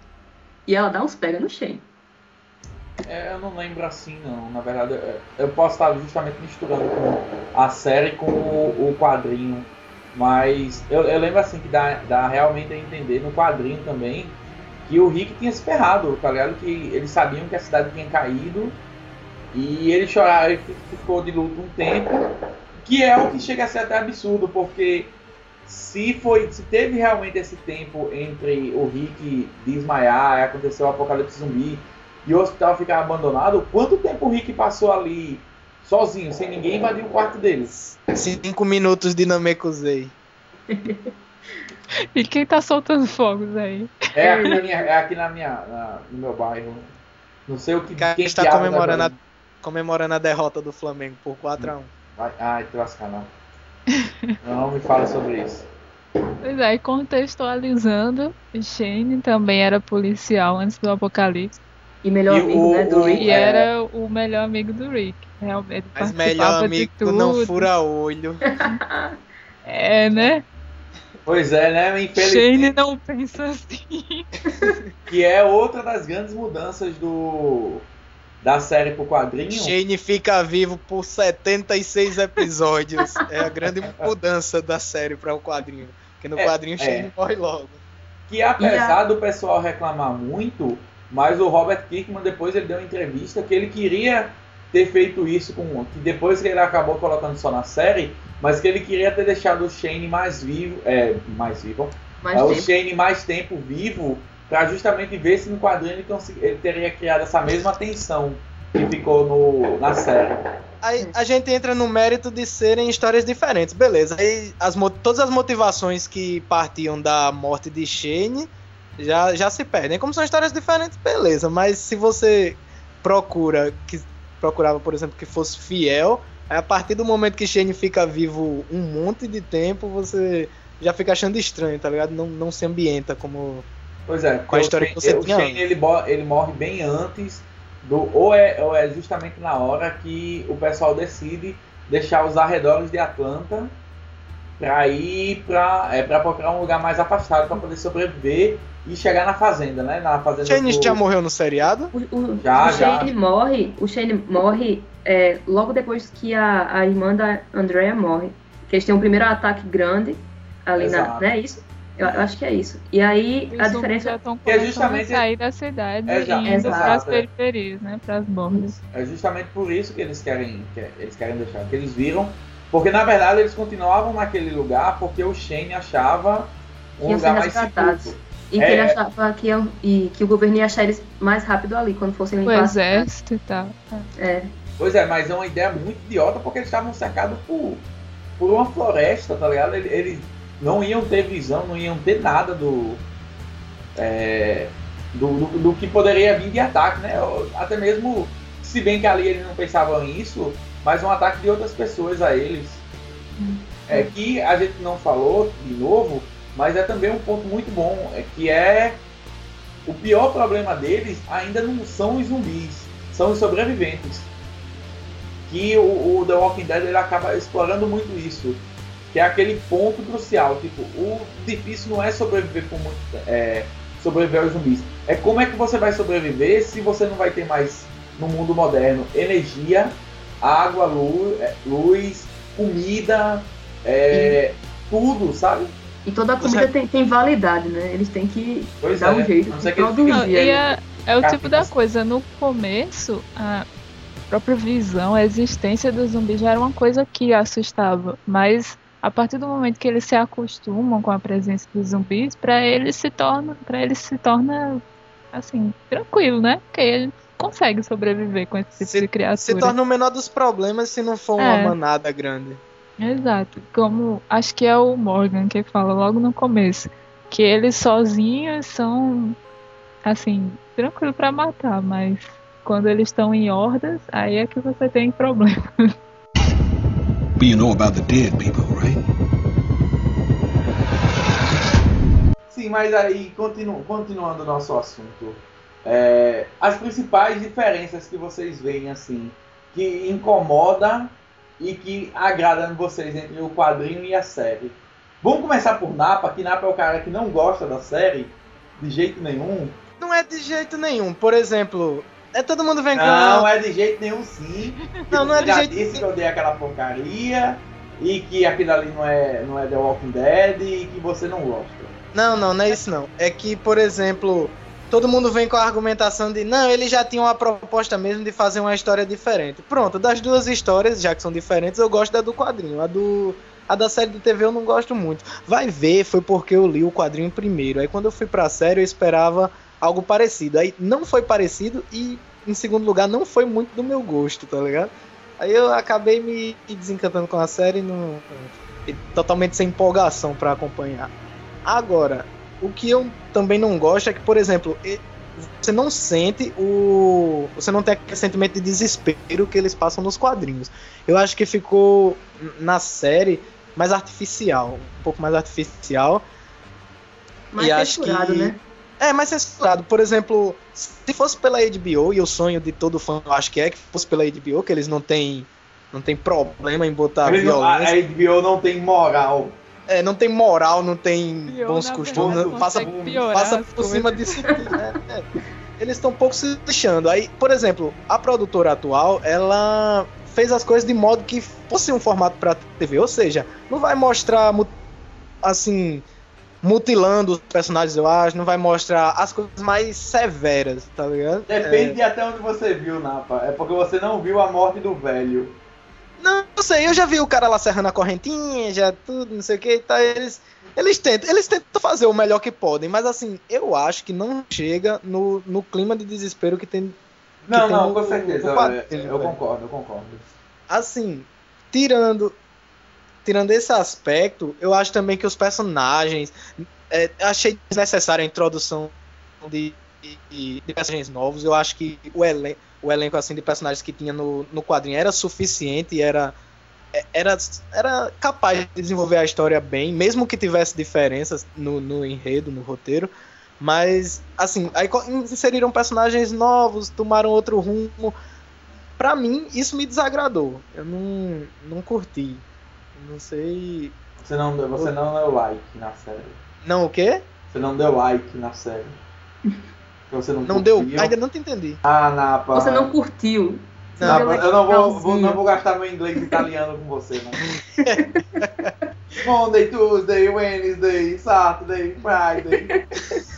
e ela dá uns pega no Shane. É, eu não lembro assim, não. Na verdade, eu- eu posso estar justamente misturando com a série com o, o quadrinho. Mas eu, eu lembro assim que dá, dá realmente a entender no quadrinho também que o Rick tinha se ferrado, tá ligado? Que eles sabiam que a cidade tinha caído e ele chorava, ele ficou de luto um tempo, que é o que chega a ser até absurdo, porque se foi, se teve realmente esse tempo entre o Rick desmaiar, aconteceu o apocalipse zumbi e o hospital ficar abandonado, quanto tempo o Rick passou ali sozinho, sem ninguém invadir o quarto deles? Cinco minutos de Namekusei. E quem tá soltando fogos aí? É aqui na minha, é aqui na minha, na- no meu bairro. Não sei o que Que quem está que abre comemorando a, da- comemorando a derrota do Flamengo por quatro a um. Vai- Ai, te lascar não. Não me fala sobre isso. Pois é, e contextualizando, o Shane também era policial antes do apocalipse. E melhor E amigo, o- né, do o- Rick. E É. era o melhor amigo do Rick. Realmente Mas participava melhor de amigo tudo. não fura olho. É, né? Pois é, né? Shane Infelizmente, não pensa assim. que é outra das grandes mudanças do da série pro quadrinho... Shane fica vivo por setenta e seis episódios. É a grande mudança da série para o quadrinho. Porque no É, quadrinho é. Shane morre logo. Que apesar E a- do pessoal reclamar muito, mas o Robert Kirkman depois ele deu uma entrevista que ele queria ter feito isso com... que depois que ele acabou colocando só na série, mas que ele queria ter deixado o Shane mais vivo... É, mais vivo... Mais é, o tempo. Shane mais tempo vivo, para justamente ver se no quadrinho ele, consegui- ele teria criado essa mesma tensão que ficou no, na série. Aí a gente entra no mérito de serem histórias diferentes, beleza. Aí as, mo- todas as motivações que partiam da morte de Shane já, já se perdem. Como são histórias diferentes, beleza. Mas se você procura, que procurava, por exemplo, que fosse fiel, aí a partir do momento que Shane fica vivo um monte de tempo, você já fica achando estranho, tá ligado? Não, não se ambienta como... Pois é, Com a história o que Shane, você o tinha Shane antes. ele, bo- ele morre bem antes do... Ou é, ou é justamente na hora que o pessoal decide deixar os arredores de Atlanta para ir para é, pra procurar um lugar mais afastado para poder sobreviver e chegar na fazenda, né? Na fazenda Shane do... já morreu no seriado? O, o, Já, o já. Shane morre, o Shane morre é, logo depois que a, a irmã da Andrea morre. Que eles têm um primeiro ataque grande ali na. Exato. Não é isso? Eu, eu acho que é isso. E aí Os a zumbis já diferença. estão Que é começando justamente- a sair da cidade É, já- e indo exato, para as é. periferias, né? Para as bordas. É justamente por isso que eles querem, que eles querem deixar, que eles viram, porque na verdade eles continuavam naquele lugar porque o Shane achava um Que iam ser lugar mais resgatados. seguro. E É, que ele é. achava que, iam- e, que o governo ia achar eles mais rápido ali, quando fossem O limpar a cidade. exército e tal. É. Pois é, mas é uma ideia muito idiota porque eles estavam cercados por, por uma floresta, tá ligado? Eles, eles não iam ter visão, não iam ter nada do, é, do, do, do que poderia vir de ataque, né? Ou até mesmo, se bem que ali eles não pensavam nisso, mas um ataque de outras pessoas a eles. É que a gente não falou de novo, mas é também um ponto muito bom, é que é o pior problema deles ainda não são os zumbis, são os sobreviventes. Que o, o The Walking Dead ele acaba explorando muito isso, que é aquele ponto crucial, tipo, o difícil não é sobreviver por muito, é, sobreviver aos zumbis, é como é que você vai sobreviver se você não vai ter mais no mundo moderno energia, água, luz, luz comida, é, tudo, sabe? E toda a comida tem, tem validade, né? Eles têm que Pois dar é, um jeito a não ser de que eles produzir. Não, e ali. é, é o Cara, tipo da fica- coisa, no começo, a própria visão, a existência do zumbi já era uma coisa que assustava, mas a partir do momento que eles se acostumam com a presença dos zumbis, para eles se torna, para eles se torna assim, tranquilo, né? Porque ele consegue sobreviver com esse tipo Se- de criatura. Se torna o menor dos problemas se não for uma É. manada grande. Exato, como acho que é o Morgan que fala logo no começo, que eles sozinhos são assim, tranquilo pra matar, mas quando eles estão em hordas, aí é que você tem problema. But you know about the dead people, right? Sim, mas aí, continu, continuando o nosso assunto, é, as principais diferenças que vocês veem, assim, que incomoda e que agrada em vocês entre o quadrinho e a série. Vamos começar por Napa, que Napa é o cara que não gosta da série, de jeito nenhum. Não é de jeito nenhum. Por exemplo, é todo mundo vem com... Não, é de jeito nenhum sim. Não, não é de já jeito disse nenhum. que eu dei aquela porcaria, e que aquilo ali não é, não é The Walking Dead, e que você não gosta. Não, não, não é isso não. É que, por exemplo, todo mundo vem com a argumentação de não, eles já tinham a proposta mesmo de fazer uma história diferente. Pronto, das duas histórias, já que são diferentes, eu gosto da do quadrinho. A do a da série de T V eu não gosto muito. Vai ver, foi porque eu li o quadrinho primeiro. Aí quando eu fui pra série eu esperava algo parecido. Aí não foi parecido e, em segundo lugar, não foi muito do meu gosto, tá ligado? Aí eu acabei me desencantando com a série não, e totalmente sem empolgação pra acompanhar. Agora, o que eu também não gosto é que, por exemplo, e- você não sente o... Você não tem aquele sentimento de desespero que eles passam nos quadrinhos. Eu acho que ficou n- na série mais artificial, um pouco mais artificial. Mais e acho censurado, que... né? É, mais censurado. Por exemplo, se fosse pela H B O, e o sonho de todo fã, eu acho que é que fosse pela H B O, que eles não têm não tem problema em botar Eles não- a, a violência. H B O não tem moral. É, não tem moral, não tem Pior, bons na costumes, verdade, né? passa, consegue piorar passa as por coisas. cima disso tudo, né? É. eles estão um pouco se lixando. Aí, por exemplo, a produtora atual, ela fez as coisas de modo que fosse um formato pra T V, ou seja, não vai mostrar, assim, mutilando os personagens, eu acho, não vai mostrar as coisas mais severas, tá ligado? Depende É... de até onde você viu, Napa. É porque você não viu a morte do velho. Não, não sei, eu já vi o cara lá serrando a correntinha, já tudo, não sei o que, tá, eles, eles, tentam, eles tentam fazer o melhor que podem, mas assim, eu acho que não chega no, no clima de desespero que tem. Não, que tem não, no, com certeza, no quadrinho, eu, eu velho. concordo, eu concordo. Assim, tirando, tirando esse aspecto, eu acho também que os personagens, é, achei desnecessária a introdução de, de, de personagens novos, eu acho que o elenco, o elenco assim, de personagens que tinha no, no quadrinho era suficiente, era, era, era capaz de desenvolver a história bem, mesmo que tivesse diferenças no, no enredo, no roteiro, mas, assim, aí inseriram personagens novos, tomaram outro rumo. Pra mim, isso me desagradou. Eu não, não curti. Não sei... Você não, você não deu like na série. Não o quê? Você não deu like na série. Você não, Não deu? curtiu. Ainda não te entendi. Ah, Napa. Você não curtiu. Você Não, deu Napa, eu não vou, vou- legalzinho. não vou gastar meu inglês italiano com você, não. Monday, Tuesday, Wednesday, Saturday, Friday.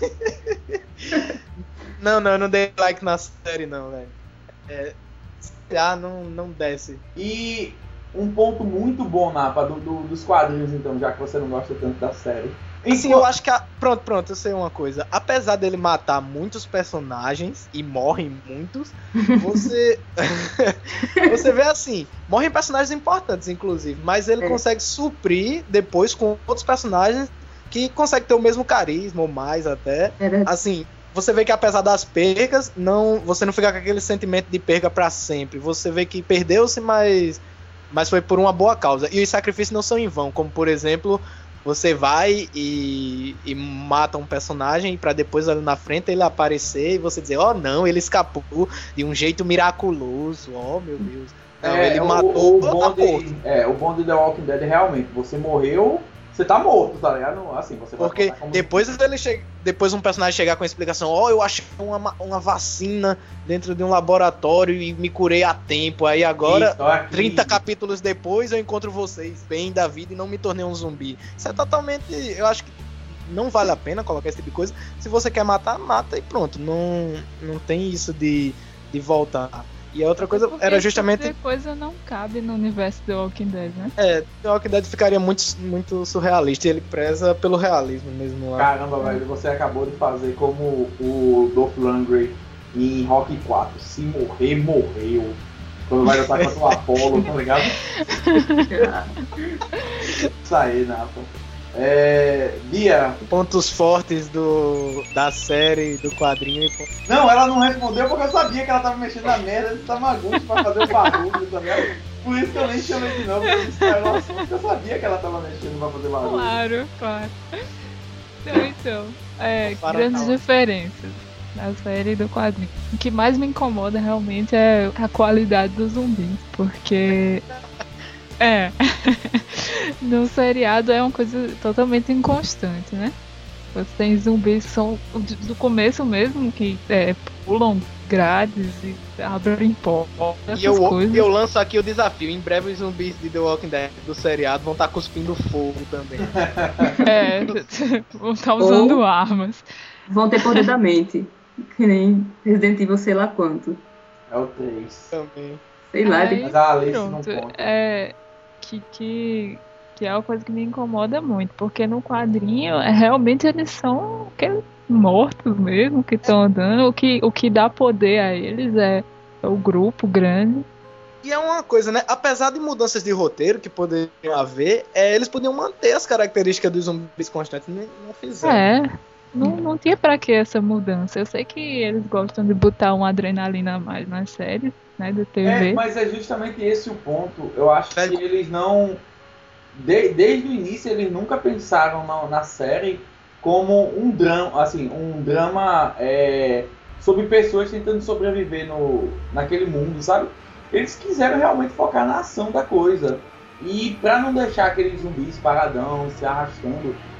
Não, não, eu não dei like na série, não, velho. É... Ah, não, não desce. E um ponto muito bom, Napa, do, do- dos quadrinhos, então, já que você não gosta tanto da série. Assim, eu acho que... A... Pronto, pronto, eu sei uma coisa. Apesar dele matar muitos personagens, e morrem muitos, você... você vê assim, morrem personagens importantes, inclusive, mas ele É. consegue suprir depois com outros personagens que conseguem ter o mesmo carisma, ou mais até. Era- Assim, você vê que apesar das percas, não, você não fica com aquele sentimento de perca pra sempre. Você vê que perdeu-se, mas, mas foi por uma boa causa. E os sacrifícios não são em vão, como por exemplo, você vai e, e mata um personagem pra depois ali na frente ele aparecer e você dizer, oh não, ele escapou de um jeito miraculoso, oh meu Deus. Não, É, ele o- matou, o, tá bom morto. de, é, o bom de The Walking Dead é realmente, você morreu, você tá morto, tá ligado? Assim, você vai Porque contar como- depois ele che... depois um personagem chegar com a explicação, ó, oh, eu achei uma, ma- uma vacina dentro de um laboratório e me curei a tempo. Aí agora, Isso, aqui. trinta capítulos depois, eu encontro vocês bem da vida e não me tornei um zumbi. Isso é totalmente, eu acho que não vale a pena colocar esse tipo de coisa. Se você quer matar, mata e pronto. Não, não tem isso de, de voltar. E a outra coisa Porque era essa justamente... coisa não cabe no universo do Walking Dead, né? É, The Walking Dead ficaria muito, muito surrealista e ele preza pelo realismo mesmo lá. Caramba, velho, você acabou de fazer como o Dolph Lundgren em Rocky quatro. Se morrer, morreu. Quando vai lutar contra o Apollo, tá ligado? Isso aí, Napa. É... Bia. Pontos fortes do, da série, do quadrinho e pontos... Não, ela não respondeu porque eu sabia que ela tava mexendo na merda desse Tamaguchi pra fazer o barulho, tá ligado? Por isso que eu nem chamei de novo, porque isso era um assunto porque eu sabia que ela tava mexendo pra fazer barulho. Claro, claro. Então, então é, Para grandes tal. diferenças da série e do quadrinho. O que mais me incomoda realmente é a qualidade dos zumbis, porque é no seriado é uma coisa totalmente inconstante, né? Você tem zumbis que são do começo mesmo, que é, pulam grades e abrem portas, essas E eu, coisas. eu lanço aqui o desafio. Em breve os zumbis de The Walking Dead do seriado vão estar cuspindo fogo também. É, vão estar usando Ou- armas. Vão ter poder da mente. Que nem Resident Evil, sei lá quanto. É o três. também. Sei lá, Aí, ele- Mas a Alice não pronto, conta. é que, que, que é uma coisa que me incomoda muito, porque no quadrinho é, realmente eles são aqueles mortos mesmo que estão andando, o que, o que dá poder a eles é, é o grupo grande. E é uma coisa, né? Apesar de mudanças de roteiro que poderiam haver, é, eles podiam manter as características dos zumbis constantes. Não, não fizeram. É, não, não tinha pra que essa mudança. Eu sei que eles gostam de botar uma adrenalina a mais nas séries, né, da T V. É, mas é justamente esse o ponto. Eu acho que Velho. eles não. de- desde o início, eles nunca pensaram na, na série como um drama, assim, um drama é, sobre pessoas tentando sobreviver no, naquele mundo, sabe? Eles quiseram realmente focar na ação da coisa. E pra não deixar aqueles zumbis paradão, se arrastando,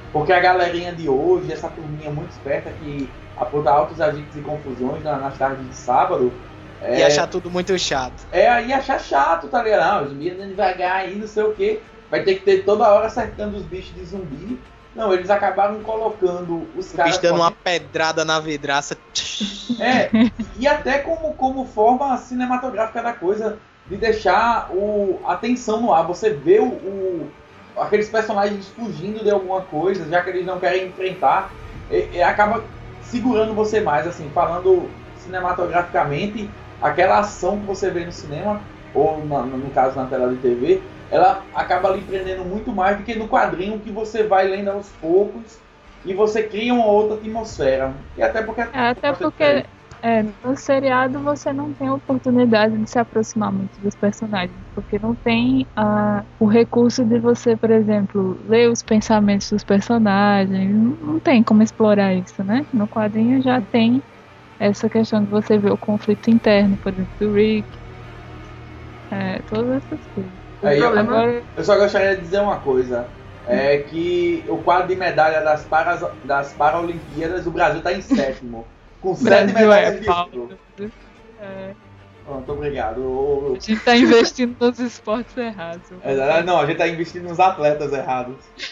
Porque a galerinha de hoje, essa turminha muito esperta que aponta altos agitos e confusões na, nas tardes de sábado. É, e achar tudo muito chato. É, e achar chato, tá ligado? Não, os zumbis andando devagar aí, não sei o que. Vai ter que ter toda hora acertando os bichos de zumbi. Não, eles acabaram colocando os o caras... bicho dando correndo... uma pedrada na vidraça. É, e até como, como forma cinematográfica da coisa, de deixar o, a tensão no ar. Você vê o, o, aqueles personagens fugindo de alguma coisa, já que eles não querem enfrentar, e, e acaba segurando você mais, assim, falando cinematograficamente, aquela ação que você vê no cinema, ou na, no caso na tela de T V, ela acaba lhe prendendo muito mais do que no quadrinho, que você vai lendo aos poucos e você cria uma outra atmosfera. E até porque... É, até porque é, no seriado você não tem a oportunidade de se aproximar muito dos personagens, porque não tem uh, o recurso de você, por exemplo, ler os pensamentos dos personagens, não, não tem como explorar isso, né? No quadrinho já tem essa questão de você ver o conflito interno, por exemplo, do Rick, é, todas essas coisas. Aí, eu, Agora... eu só gostaria de dizer uma coisa, é que o quadro de medalha das, paras, das Paralimpíadas, o Brasil está em sétimo, com sete medalhas de ouro. É. Pronto, obrigado. Eu, eu... A gente está investindo nos esportes errados. É, não, a gente está investindo nos atletas errados.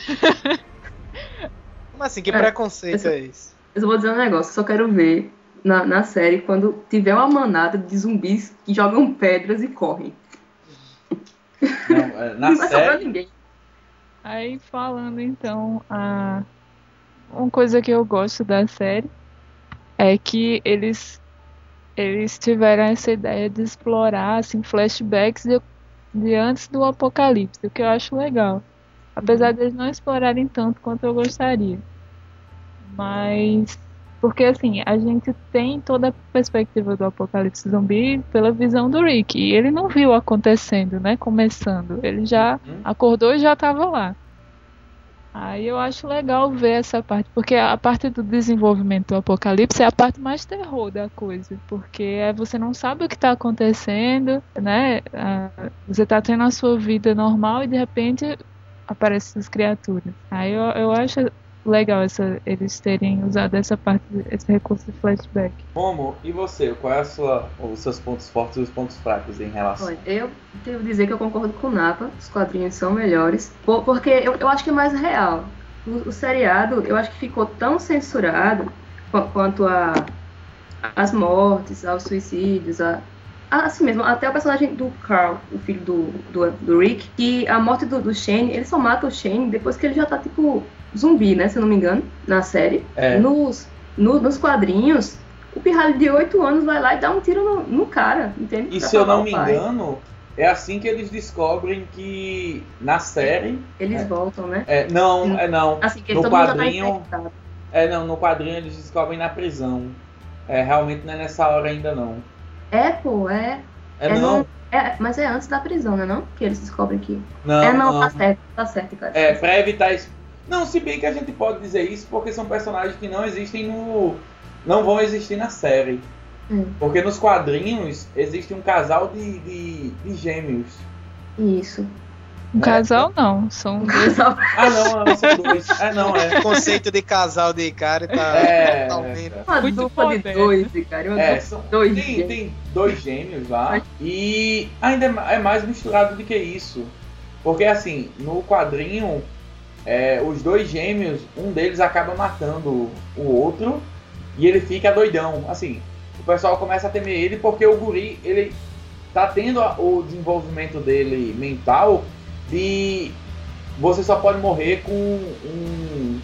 Como assim? Que é, preconceito eu, é esse? Eu só vou dizer um negócio, só quero ver na, na série quando tiver uma manada de zumbis que jogam pedras e correm. Não, na não vai série... sobrar ninguém. Aí falando então, a... uma coisa que eu gosto da série é que eles eles tiveram essa ideia de explorar assim, flashbacks de, de antes do apocalipse, o que eu acho legal. Apesar de eles não explorarem tanto quanto eu gostaria. Mas... Porque, assim, a gente tem toda a perspectiva do apocalipse zumbi pela visão do Rick. E ele não viu acontecendo, né? Começando. Ele já acordou e já estava lá. Aí eu acho legal ver essa parte. Porque a parte do desenvolvimento do apocalipse é a parte mais terror da coisa. Porque você não sabe o que está acontecendo, né? Você está tendo a sua vida normal e, de repente, aparecem essas criaturas. Aí eu, eu acho... legal essa, eles terem usado essa parte, esse recurso de flashback. Momo, e você? Qual é a sua, os seus pontos fortes e os pontos fracos em relação? Olha, eu devo dizer que eu concordo com o Napa, os quadrinhos são melhores, porque eu, eu acho que é mais real. O, o seriado, eu acho que ficou tão censurado quanto a as mortes, aos suicídios, a, assim mesmo, até o personagem do Carl, o filho do, do, do Rick, que a morte do, do Shane, ele só mata o Shane depois que ele já tá tipo zumbi, né, se eu não me engano, na série. É. Nos, no, nos quadrinhos, o pirralho de oito anos vai lá e dá um tiro no, no cara, entende? E Pra se eu não salvar me o pai. engano, é assim que eles descobrem que na série... Eles é, voltam, né? É, não, é não. Assim, que No todo mundo já tá quadrinho... infectado. É, não, no quadrinho eles descobrem na prisão. É, realmente não é nessa hora ainda, não. É, pô, é. É, É não? no- É, mas é antes da prisão, né, não? Que eles descobrem que... Não, é, não, não. tá certo, tá certo, cara. É, pra evitar isso. Não, se bem que a gente pode dizer isso porque são personagens que não existem no... Não vão existir na série. Hum. Porque nos quadrinhos existe um casal de, de, de gêmeos. Isso. Um É. casal não, são Um dois. casal... Ah, não, não, são dois. Ah, não, é. O conceito de casal de cara tá É, totalmente... Uma Muito dupla de moderno. dois, cara. Uma É, dupla são, de dois. tem, gente. tem dois gêmeos lá. E ainda é ma- é mais misturado do que isso. Porque assim, no quadrinho, é, os dois gêmeos, um deles acaba matando o outro e ele fica doidão. Assim, o pessoal começa a temer ele porque o guri, ele tá tendo a- o desenvolvimento dele mental de você só pode morrer com um,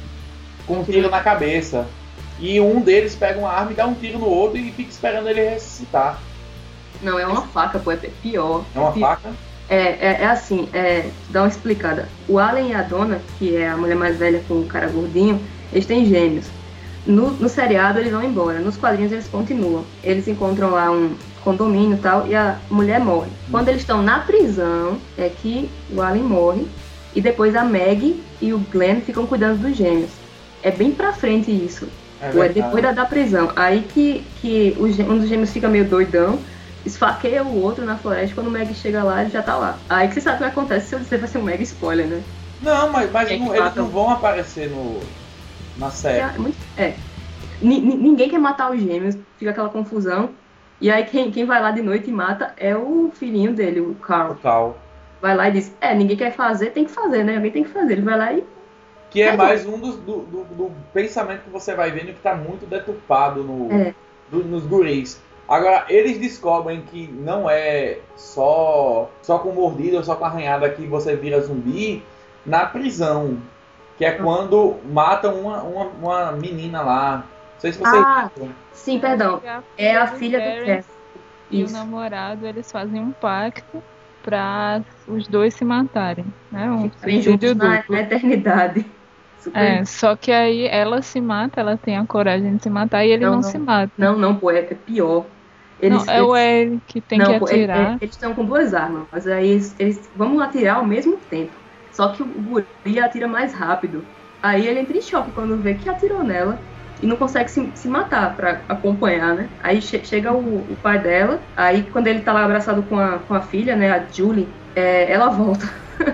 com um tiro na cabeça. E um deles pega uma arma e dá um tiro no outro e fica esperando ele ressuscitar. Não, é uma faca, pô, é pior. É uma Pi- faca? É, é, é assim, é, dá uma explicada. O Alan e a Donna, que é a mulher mais velha com o cara gordinho, eles têm gêmeos. No, no seriado eles vão embora, nos quadrinhos eles continuam. Eles encontram lá um condomínio e tal, e a mulher morre. Quando eles estão na prisão, é que o Alan morre, e depois a Maggie e o Glenn ficam cuidando dos gêmeos. É bem pra frente isso. É Ou é verdade. depois da, da prisão. Aí que, que o gê- um dos gêmeos fica meio doidão, esfaqueia o outro na floresta, quando o Meg chega lá, ele já tá lá. Aí que você sabe o que acontece, se eu disser vai ser um mega spoiler, né? Não, mas, mas É que não- eles matam. não vão aparecer no, na série. É, muito- é. Ni- ni- ninguém quer matar os gêmeos, fica aquela confusão. E aí quem, quem vai lá de noite e mata é o filhinho dele, o Carl. Total. Vai lá e diz, é, ninguém quer fazer, tem que fazer, né? Alguém tem que fazer. Ele vai lá e... Que é É mais um dos, do, do, do pensamento que você vai vendo que tá muito deturpado no, É. do- nos guris. Agora, eles descobrem que não é só, só com mordida ou só com arranhada que você vira zumbi na prisão. Que é quando matam uma, uma, uma menina lá. Não sei se vocês Ah, lembram. sim, perdão. É a filha do Terrence Terrence. E o Isso. namorado, eles fazem um pacto pra os dois se matarem, né? Um Ficarem juntos suicídio na, duplo. na eternidade. Super. É, só que aí ela se mata, ela tem a coragem de se matar e ele Não, não, não. se mata. Não, não, pô, é, é pior. Eles, não, é o eles- ele que tem não, que pô, ele- atirar. é- eles estão com duas armas, mas aí eles, eles vão atirar ao mesmo tempo. Só que o guri atira mais rápido. Aí ele entra em choque quando vê que atirou nela e não consegue se, se matar pra acompanhar, né? Aí che- chega o, o pai dela, aí quando ele tá lá abraçado com a, com a filha, né, a Julie, é, ela volta.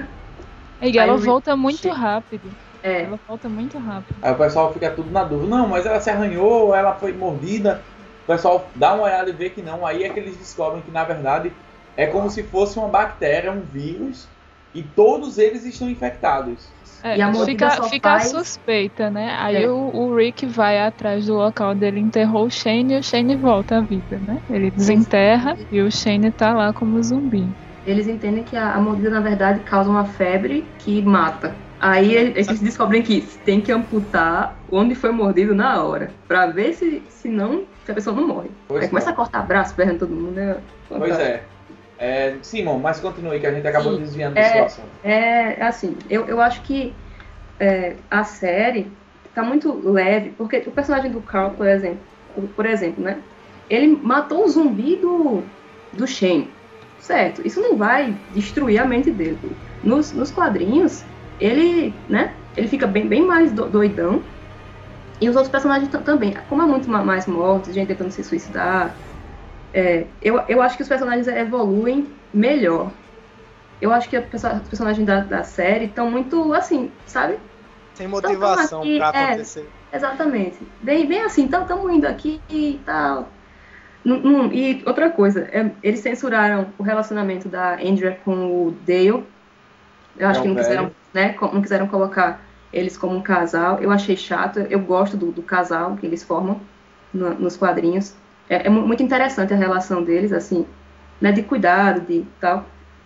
E ela aí o- volta muito chega. rápido. É, Ela volta muito rápido. Aí o pessoal fica tudo na dúvida. Não, mas ela se arranhou, ela foi mordida. O pessoal dá uma olhada e vê que não. Aí é que eles descobrem que, na verdade, é como se fosse uma bactéria, um vírus, e todos eles estão infectados. É, E a mordida fica só fica faz- suspeita, né? Aí É. o, o Rick vai atrás do local onde ele enterrou o Shane e o Shane volta à vida, né? Ele desenterra e o Shane tá lá como zumbi. eles entendem que a, a mordida, na verdade, causa uma febre que mata. Aí ele- eles descobrem que tem que amputar onde foi mordido na hora, pra ver se, se não, se a pessoa não morre. Pois Aí começa é. a cortar braço, perna de todo mundo, né? Pois é. É, Simon, mas continue que a gente acabou Sim. desviando da É. situação. É, assim, eu, eu acho que é, a série tá muito leve, porque o personagem do Carl, por exemplo, por, por exemplo, né? Ele matou o zumbi do, do Shane, certo? Isso não vai destruir a mente dele. Nos, nos quadrinhos, ele, né? Ele fica bem, bem mais do- doidão. E os outros personagens tam- também. Como há muito ma- mais mortos, gente tentando se suicidar, é, eu, eu acho que os personagens evoluem melhor. Eu acho que a perso- os personagens da, da série estão muito, assim, sabe? Sem motivação aqui, pra é. acontecer. Exatamente. Bem, bem assim, estamos indo aqui e tal. Não- não- e outra coisa, é, eles censuraram o relacionamento da Andrea com o Dale. Eu acho É que o não quiseram, velho. né, co- não quiseram colocar eles como um casal. Eu achei chato. Eu gosto do, do casal que eles formam no- nos quadrinhos. É, é mu- muito interessante a relação deles, assim, né, de cuidado, de tal.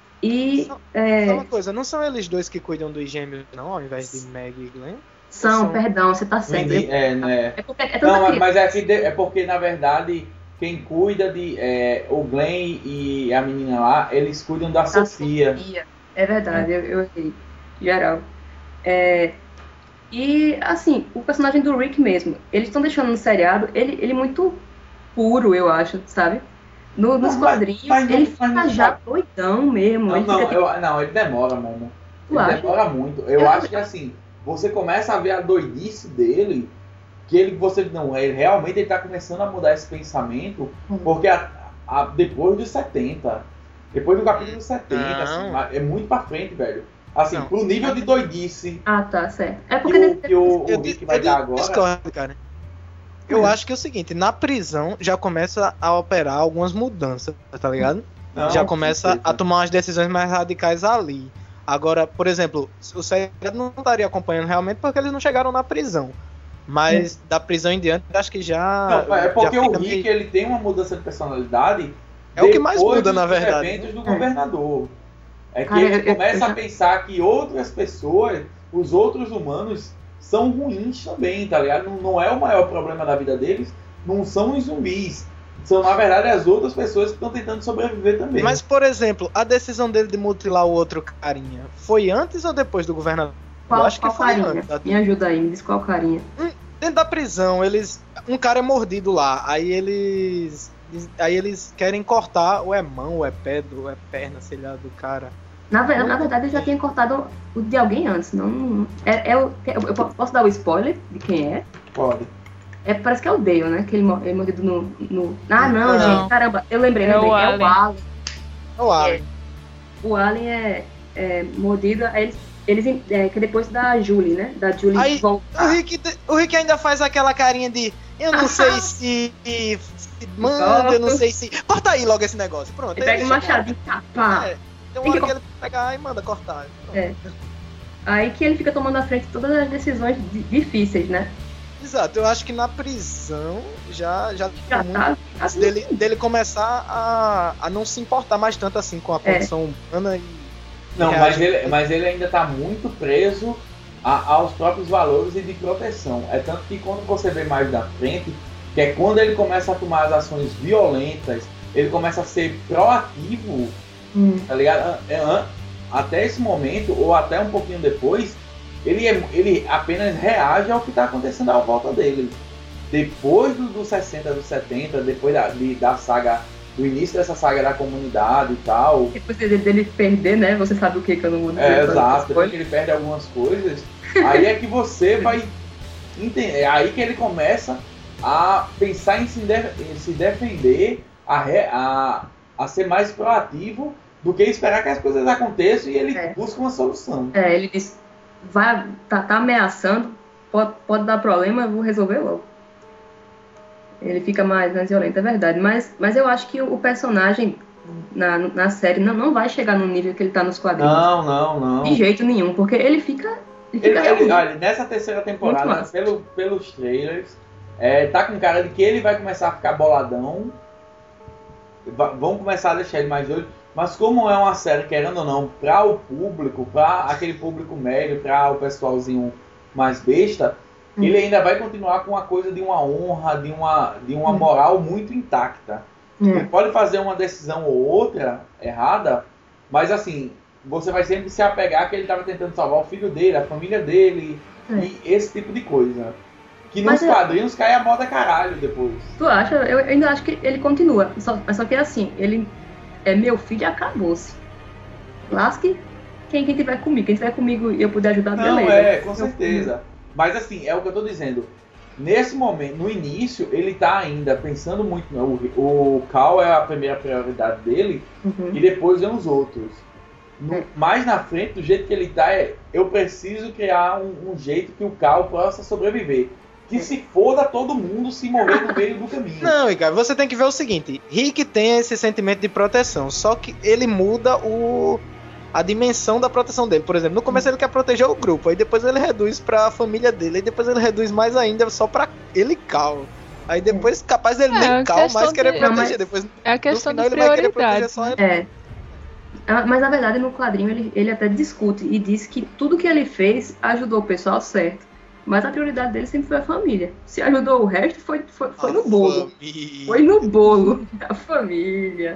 E Só- é, Só uma coisa, não são eles dois que cuidam dos gêmeos, não, ao invés de Meg e Glenn? são, são- perdão, você tá No certo. ini- é, né? É porque é tanta Não, criança. mas é, que de- é porque, na verdade, quem cuida de. É, o Glenn e a menina lá, eles cuidam da Da Sofia. Sofia. É verdade, eu, eu errei. Geral. É, e, assim, o personagem do Rick mesmo, eles estão deixando no seriado, ele, ele muito puro, eu acho, sabe? No- nos Não, mas- quadrinhos, mas não- ele mas fica não já sabe. doidão mesmo. Não, ele não, fica, tipo, eu, não, ele demora, mano. Tu Ele acha? demora muito. Eu Eu acho também. que assim, você começa a ver a doidice dele, que ele, você não, ele realmente ele tá começando a mudar esse pensamento, Hum. porque a- a- depois dos setenta, depois do capítulo setenta, Não. assim, é muito pra frente, velho. Assim, Não. pro nível de doidice Ah, tá, certo. É que porque... o, que o, o Eu, Rick di- vai eu dar di- agora. discordo, cara. Eu Hum. acho que é o seguinte, na prisão já começa a operar algumas mudanças, tá ligado? Não, já com começa certeza. a tomar umas decisões mais radicais ali. Agora, por exemplo, o seriado não estaria acompanhando realmente porque eles não chegaram na prisão. Mas da prisão em diante, acho que já. Não, é porque já o fica Rick meio- ele tem uma mudança de personalidade. É o que mais depois muda, dos na verdade. eventos do É. governador. É que Cara, ele eu- eu- começa eu já- a pensar que outras pessoas, os outros humanos, são ruins também, tá ligado? Não, não é o maior problema da vida deles, não são os zumbis. São, na verdade, as outras pessoas que estão tentando sobreviver também. Mas, por exemplo, a decisão dele de mutilar o outro carinha foi antes ou depois do governador? Qual, Eu acho que qual foi carinha? antes. tá? Me ajuda aí, me diz qual carinha. Dentro da prisão, eles. Um cara é mordido lá, aí eles. Aí eles querem cortar, ou é mão, ou é pé, ou é perna, sei lá, do cara. Na, ver- na verdade, ele já tinha cortado o de alguém antes, não... É, é o, eu eu posso dar o spoiler de quem é? Pode. É, parece que é o Dale, né? Que ele, mor- ele morrido no, no... Ah, não, Não. gente, caramba, eu lembrei, É lembrei, o é o Allen. Alan. É o Allen. O Allen é, é mordido, aí eles Eles, é, que depois da Julie, né? Da Julie Aí, voltar. o Rick, o Rick ainda faz aquela carinha de eu não sei se, se manda, eu não sei se... Corta aí logo esse negócio, pronto. Ele pega o machadinho, pá. É, tem uma hora que ele pega e manda cortar. Pronto. É. Aí que ele fica tomando à frente todas as decisões di- difíceis, né? Exato, eu acho que na prisão já, já, Já muito tá. antes dele, dele começar a, a não se importar mais tanto assim com a É. condição humana e... Não, e mas reagir. ele, mas ele ainda tá muito preso a- aos próprios valores e de proteção. É tanto que quando você vê mais da frente, que é quando ele começa a tomar as ações violentas, ele começa a ser proativo, Hum. tá ligado? É, é, Até esse momento, ou até um pouquinho depois, ele, é, ele apenas reage ao que está acontecendo à volta dele. Depois dos do sessenta, dos setenta, depois da, de, da saga, do início dessa saga da comunidade e tal. Depois dele, dele perder, né? Você sabe o que que eu não vou dizer. É, pra- exato, depois que ele perde algumas coisas, aí é que você vai entender, é aí que ele começa a pensar em se, def- em se defender, a, re- a, a ser mais proativo do que esperar que as coisas aconteçam e ele É. busca uma solução. É, ele diz, vai, tá, tá ameaçando, pode, pode dar problema, eu vou resolver logo. Ele fica mais, mais violento, é verdade. Mas, mas eu acho que o personagem na, na série não, não vai chegar no nível que ele tá nos quadrinhos. Não, não, não. De jeito nenhum, porque ele fica. Ele Ele, fica ele- realmente- olha, nessa terceira Muito temporada, massa. pelo, pelos trailers, é, tá com cara de que ele vai começar a ficar boladão. Va- vão começar a deixar ele mais doido. Mas como é uma série, querendo ou não, para o público, para aquele público médio, para o pessoalzinho mais besta, Hum. ele ainda vai continuar com uma coisa de uma honra, de uma, de uma Hum. moral muito intacta. Ele É, pode fazer uma decisão ou outra errada, mas assim, você vai sempre se apegar que ele estava tentando salvar o filho dele, a família dele, É. e esse tipo de coisa. Que Mas nos é- quadrinhos cai a moda caralho depois. Tu acha? Eu ainda acho que ele continua. Só, mas só que é assim, ele é meu filho e acabou-se. Lasque quem, quem tiver comigo. Quem tiver comigo e eu puder ajudar, Não, beleza. é, com Meu certeza. Mas assim, é o que eu tô dizendo. Nesse momento, no início, ele tá ainda pensando muito. Né? O, o Cal é a primeira prioridade dele, filho. Uhum. e depois vem os outros. No- É. mais na frente, do jeito que ele tá, é eu preciso criar um, um jeito que o Cal possa sobreviver. Que se foda todo mundo se morrer no meio do caminho. Não, Igor, você tem que ver o seguinte: Rick tem esse sentimento de proteção, só que ele muda o a dimensão da proteção dele. Por exemplo, no começo ele quer proteger o grupo, aí depois ele reduz pra família dele, aí depois ele reduz mais ainda só pra ele e Cal. Aí depois capaz dele É, nem a Cal questão mais querer de- proteger. Não, mas- Depois É a no questão final das ele vai querer proteger prioridades. só né? ele. É. Ah, mas na verdade no quadrinho ele, ele até discute e diz que tudo que ele fez ajudou o pessoal certo. Mas a prioridade dele sempre foi a família. Se ajudou o resto, foi, foi, foi no bolo. Família. Foi no bolo. A família.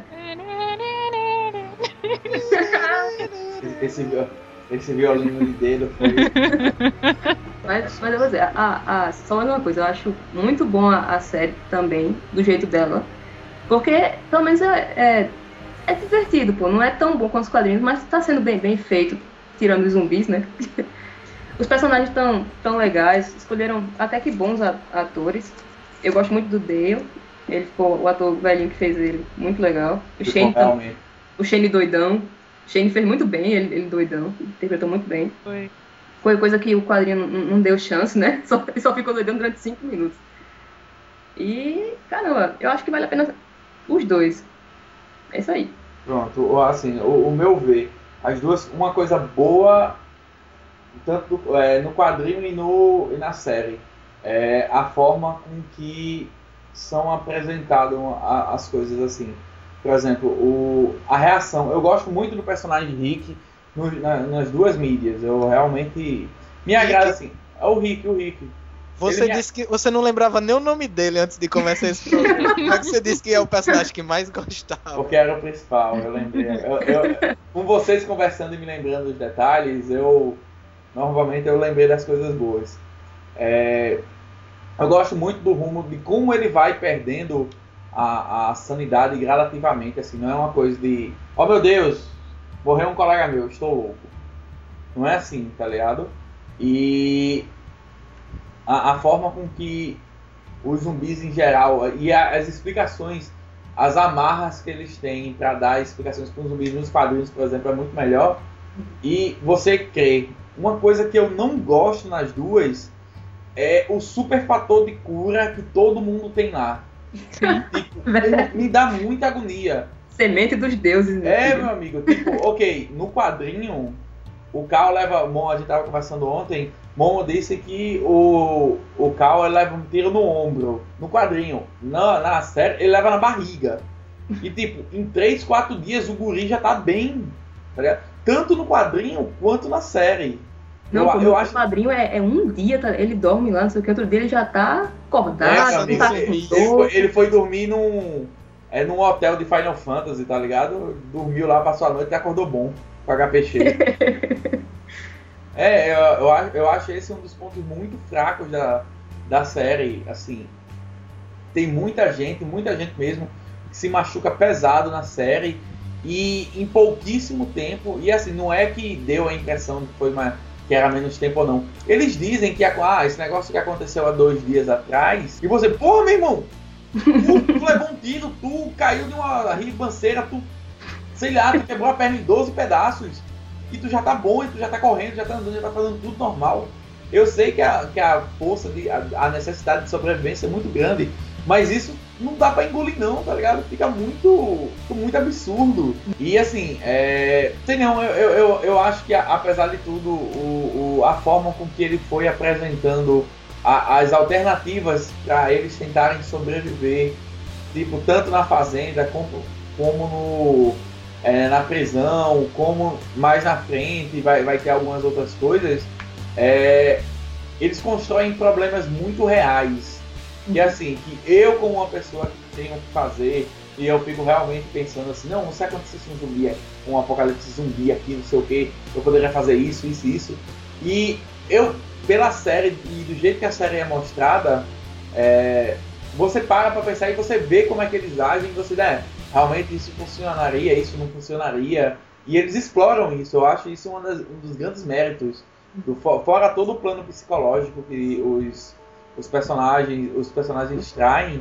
Esse, esse, esse violino de dedo foi. Mas, mas eu vou dizer, a, a, só mais uma coisa, eu acho muito bom a, a série também, do jeito dela. Porque, pelo menos, é, é, é divertido, pô. Não é tão bom quanto os quadrinhos, mas tá sendo bem, bem feito, tirando os zumbis, né? Os personagens tão, tão legais, escolheram até que bons a- atores. Eu gosto muito do Dale, ele ficou o ator velhinho que fez ele, muito legal. O Shane, tam- realmente. o Shane doidão. O Shane fez muito bem, ele, ele doidão, interpretou muito bem. Foi. Foi coisa que o quadrinho não, não deu chance, né? Só, ele só ficou doidão durante cinco minutos. E, caramba, eu acho que vale a pena os dois. É isso aí. Pronto, assim, o, o meu ver, as duas, uma coisa boa, tanto do- é, no quadrinho e, no, e na série, é a forma com que são apresentadas a- as coisas assim. Por exemplo, o, a reação. Eu gosto muito do personagem Rick no- na- nas duas mídias. Eu realmente me agrada assim. É o Rick, o Rick. Você Ele me- disse que você não lembrava nem o nome dele antes de começar esse programa. Como é que você disse que é o personagem que mais gostava? Porque era o principal, eu lembrei. Eu- eu- com vocês conversando e me lembrando dos detalhes, eu normalmente eu lembrei das coisas boas. É, eu gosto muito do rumo de como ele vai perdendo a, a sanidade gradativamente, assim, não é uma coisa de, oh meu Deus, morreu um colega meu, estou louco. Não é assim, tá ligado? E a, a forma com que os zumbis em geral e a- as explicações, as amarras que eles têm para dar explicações para os zumbis nos quadrinhos, por exemplo, é muito melhor. e você crê. Uma coisa que eu não gosto nas duas é o super fator de cura que todo mundo tem lá. Tipo, me dá muita agonia. Semente dos deuses. Né? É, meu amigo. Tipo, ok, no quadrinho, o Cal leva... Bom, a gente tava conversando ontem, Momo disse que o, o Cal leva um tiro no ombro. No quadrinho. Na, na série, ele leva na barriga. E tipo, em três, quatro dias o guri já tá bem. Tá ligado? Tanto no quadrinho quanto na série. Não, eu, eu eu acho acho que o quadrinho é, é um dia, tá? Ele dorme lá, não sei o que, outro dia ele já tá acordado, É, amigo, tá com ele, dor. foi, ele foi dormir num, é, num hotel de Final Fantasy, tá ligado? Dormiu lá, passou a noite e acordou bom com H P cheio. É, eu, eu, acho- eu acho esse um dos pontos muito fracos da, da série, assim. Tem muita gente, muita gente mesmo, que se machuca pesado na série e em pouquíssimo tempo, e assim, não é que deu a impressão de que foi mais, que era menos tempo ou não. Eles dizem que ah, esse negócio que aconteceu há dois dias atrás, e você, porra, meu irmão, tu, tu levou um tiro, tu caiu de uma ribanceira, tu, sei lá, tu quebrou a perna em doze pedaços, e tu já tá bom, e tu já tá correndo, já tá andando, já tá fazendo tudo normal. Eu sei que a, que a força, de, a, a necessidade de sobrevivência é muito grande, mas isso não dá pra engolir não, tá ligado? Fica muito, muito absurdo. E assim, é... sei não, eu, eu, eu, eu acho que apesar de tudo, o, o, a forma com que ele foi apresentando a, as alternativas para eles tentarem sobreviver, tipo, tanto na fazenda como, como no, é, na prisão, como mais na frente vai, vai ter algumas outras coisas, é, eles constroem problemas muito reais. E assim, que eu como uma pessoa que tenho que fazer, e eu fico realmente pensando assim, não, se acontecesse um zumbi, um apocalipse zumbi aqui, não sei o que, eu poderia fazer isso, isso, isso. E eu, pela série, e do jeito que a série é mostrada, é, você para pra pensar e você vê como é que eles agem, e você, né, realmente isso funcionaria, isso não funcionaria. E eles exploram isso, eu acho isso uma das, um dos grandes méritos, do, fora todo o plano psicológico que os... os personagens, os personagens traem,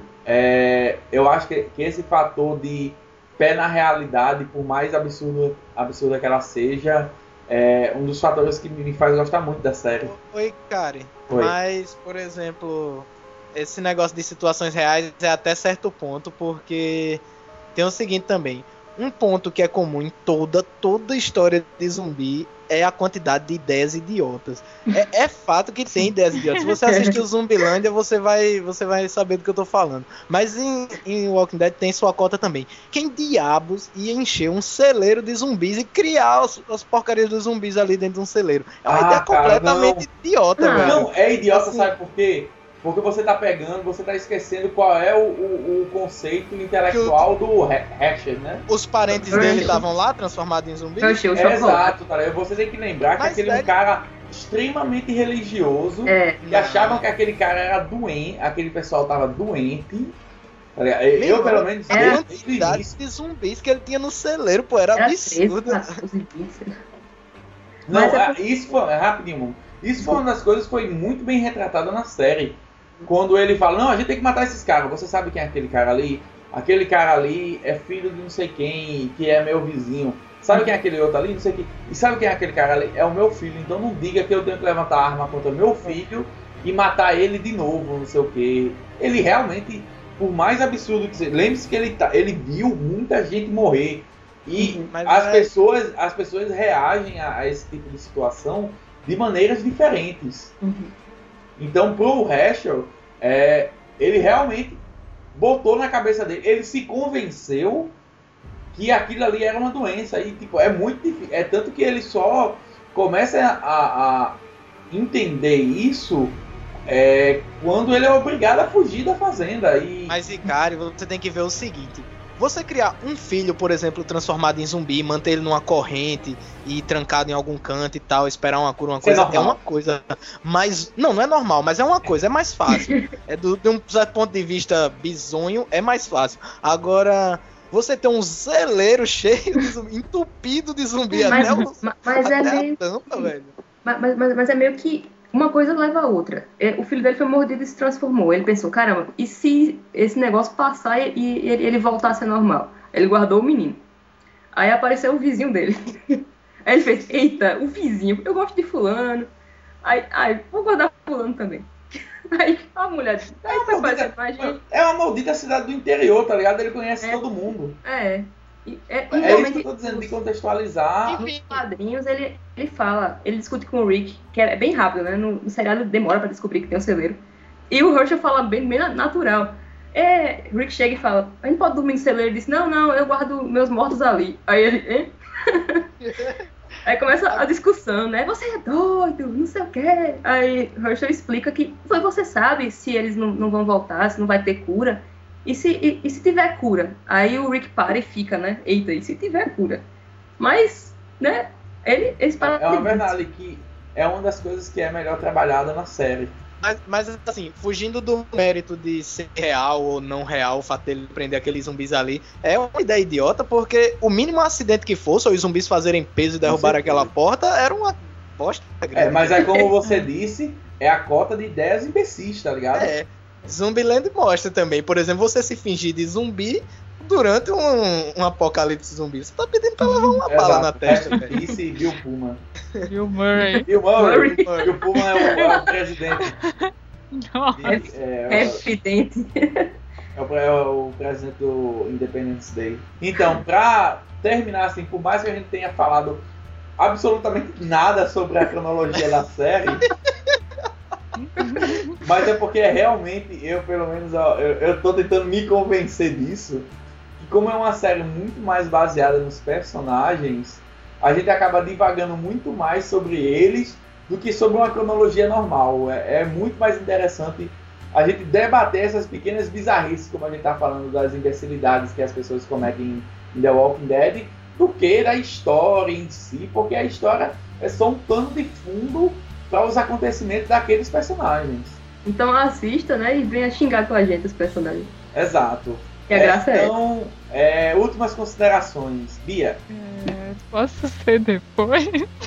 é, eu acho que, que esse fator de pé na realidade, por mais absurdo, absurda que ela seja, é um dos fatores que me faz gostar muito da série. Oi, Karen. Oi. Mas, por exemplo, esse negócio de situações reais é até certo ponto, porque tem o seguinte também. Um ponto que é comum em toda, toda história de zumbi é a quantidade de ideias idiotas. É, é fato que tem ideias idiotas. Se você assistir o Zumbilândia, você vai, você vai saber do que eu tô falando. Mas em, em Walking Dead tem sua cota também. Quem diabos ia encher um celeiro de zumbis e criar os, as porcarias dos zumbis ali dentro de um celeiro? É uma Ah, ideia cara, completamente não. idiota, Não, velho. Não, é idiota, Assim, sabe por quê? Porque você tá pegando, você tá esquecendo qual é o, o, o conceito intelectual do Hatchet, né? Os parentes dele estavam lá transformados em zumbis? Eu achei o É chocolate. exato, cara. Você tem que lembrar que Mas, aquele é um velho, cara extremamente religioso, É. que achavam que aquele cara era doente, aquele pessoal tava doente. Tá ligado? Meu Eu, irmão, pelo menos, a É. desde o quantidade início. de zumbis que ele tinha no celeiro, pô, era Era absurdo. treze, os zumbis. Não, Mas é ah, isso foi, rapidinho, mano. Isso foi uma das coisas que foi muito bem retratada na série. Quando ele fala, não, a gente tem que matar esses caras. Você sabe quem é aquele cara ali? Aquele cara ali é filho de não sei quem, que é meu vizinho. Sabe quem é aquele outro ali? Não sei quem. E sabe quem é aquele cara ali? É o meu filho. Então não diga que eu tenho que levantar a arma contra meu filho e matar ele de novo, não sei o quê. Ele realmente, por mais absurdo que seja, lembre-se que ele, tá, ele viu muita gente morrer. E Uhum, mas as, é- pessoas, as pessoas reagem a, a esse tipo de situação de maneiras diferentes. Uhum. Então, pro Heschel, é, ele realmente botou na cabeça dele, ele se convenceu que aquilo ali era uma doença. E, tipo, é muito difícil. É tanto que ele só começa a, a entender isso é, quando ele é obrigado a fugir da fazenda. E... Mas, Icari, você tem que ver o seguinte. Você criar um filho, por exemplo, transformado em zumbi, manter ele numa corrente e trancado em algum canto e tal, esperar uma cura, uma Isso é coisa, é, normal. uma coisa. Mas, não, não é normal, mas é uma coisa, é mais fácil. É do, de um certo ponto de vista bizonho, é mais fácil. Agora, você ter um celeiro cheio de zumbi, entupido de zumbi Mas, até, o, ma- mas é até meio a tampa, velho. Mas, mas, mas é meio que uma coisa leva a outra. É, o filho dele foi mordido e se transformou. Ele pensou, caramba, e se esse negócio passar e, e ele, ele voltar a ser normal? Ele guardou o menino. Aí apareceu o vizinho dele. Aí ele fez, eita, o vizinho, eu gosto de fulano. Aí, aí vou guardar fulano também. Aí a mulher disse, aí É foi uma fazer mais maldita, gente. é uma maldita cidade do interior, tá ligado? Ele conhece É. todo mundo. É. E, é, e É isso que realmente, eu tô dizendo, de contextualizar. nos quadrinhos ele, ele fala, ele discute com o Rick, que é bem rápido, né? No, no seriado demora pra descobrir que tem um celeiro. E o Herschel fala bem, bem natural. É, Rick chega e fala, a gente pode dormir no celeiro? Ele diz, não, não, eu guardo meus mortos ali. Aí ele, hein? Aí começa a discussão, né? Você é doido, não sei o quê. Aí Herschel explica que foi você sabe se eles não, não vão voltar, se não vai ter cura. E se, e, e se tiver cura? Aí o Rick para e fica, né? Eita, e se tiver cura? Mas, né? Ele, eles param É uma de- verdade que é uma das coisas que é melhor trabalhada na série. Mas, mas, assim, fugindo do mérito de ser real ou não real, o fato dele prender aqueles zumbis ali, é uma ideia idiota, porque o mínimo acidente que fosse, ou os zumbis fazerem peso e derrubar aquela porta, era uma bosta grande. É, mas é como você disse, é a cota de ideias imbecis, tá ligado? É. Zumbiland mostra também, por exemplo, você se fingir de zumbi durante um, um apocalipse zumbi. Você tá pedindo pra levar uma bala na testa, Rest in velho. Peace e Bill Pullman. Bill Murray. Bill Murray, Murray. Bill Pullman é o, é o presidente. Nossa. de- é, É é, evidente. o, é o presidente do Independence Day. Então, pra terminar assim, por mais que a gente tenha falado absolutamente nada sobre a cronologia da série, mas é porque realmente eu, pelo menos, ó, eu, eu tô tentando me convencer disso, que como é uma série muito mais baseada nos personagens, a gente acaba divagando muito mais sobre eles do que sobre uma cronologia normal. É, é muito mais interessante a gente debater essas pequenas bizarrices, como a gente tá falando das imbecilidades que as pessoas cometem em The Walking Dead, do que da história em si, porque a história é só um pano de fundo para os acontecimentos daqueles personagens. Então assista, né? E venha xingar com a gente os personagens. Exato. Que a graça é essa. Então, é, últimas considerações. Bia, É, posso ser depois?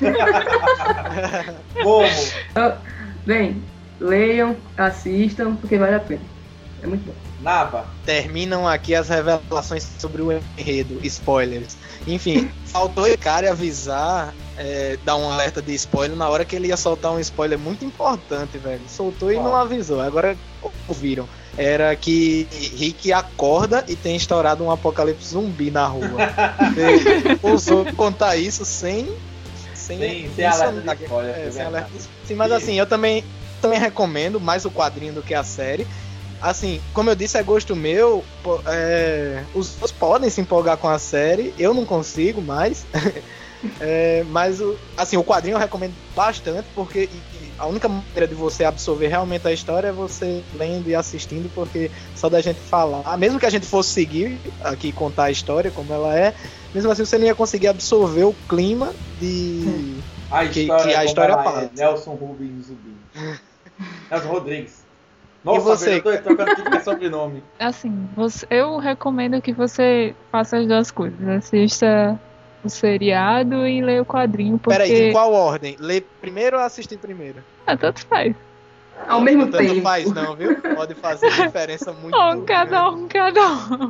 como? Bem, leiam, assistam, porque vale a pena. É muito bom. Napa, Terminam aqui as revelações sobre o enredo, spoilers. Enfim, faltou o cara avisar, é, dar um alerta de spoiler na hora que ele ia soltar um spoiler muito importante, velho. Soltou e Qual? não avisou. Agora ouviram. Era que Rick acorda e tem estourado um apocalipse zumbi na rua. Ele ousou contar isso sem. Sem, Sem- sem alerta de mencionar- spoiler, é, é sem verdade. alerta de- Sim, mas assim, eu também, também recomendo mais o quadrinho do que a série. Assim, como eu disse, é gosto meu. pô, é, os outros podem se empolgar com a série, eu não consigo mais. É, mas o, assim, o quadrinho eu recomendo bastante, porque e- e a única maneira de você absorver realmente a história é você lendo e assistindo, porque só da gente falar, mesmo que a gente fosse seguir aqui contar a história como ela é, mesmo assim você não ia conseguir absorver o clima de a Que- história, que a como história ela passa. é, Nelson Rubens Zumbi. Nelson Rodrigues. Nossa, você? velho, eu tô trocando tudo que é sobrenome. Assim, você- eu recomendo que você faça as duas coisas. Assista o seriado e leia o quadrinho, porque... Peraí, em qual ordem? Ler primeiro ou assistir primeiro? Ah, tanto faz. Ao mesmo Tanto tempo. faz não, viu? Pode fazer diferença muito Um cada grande. um, cada um.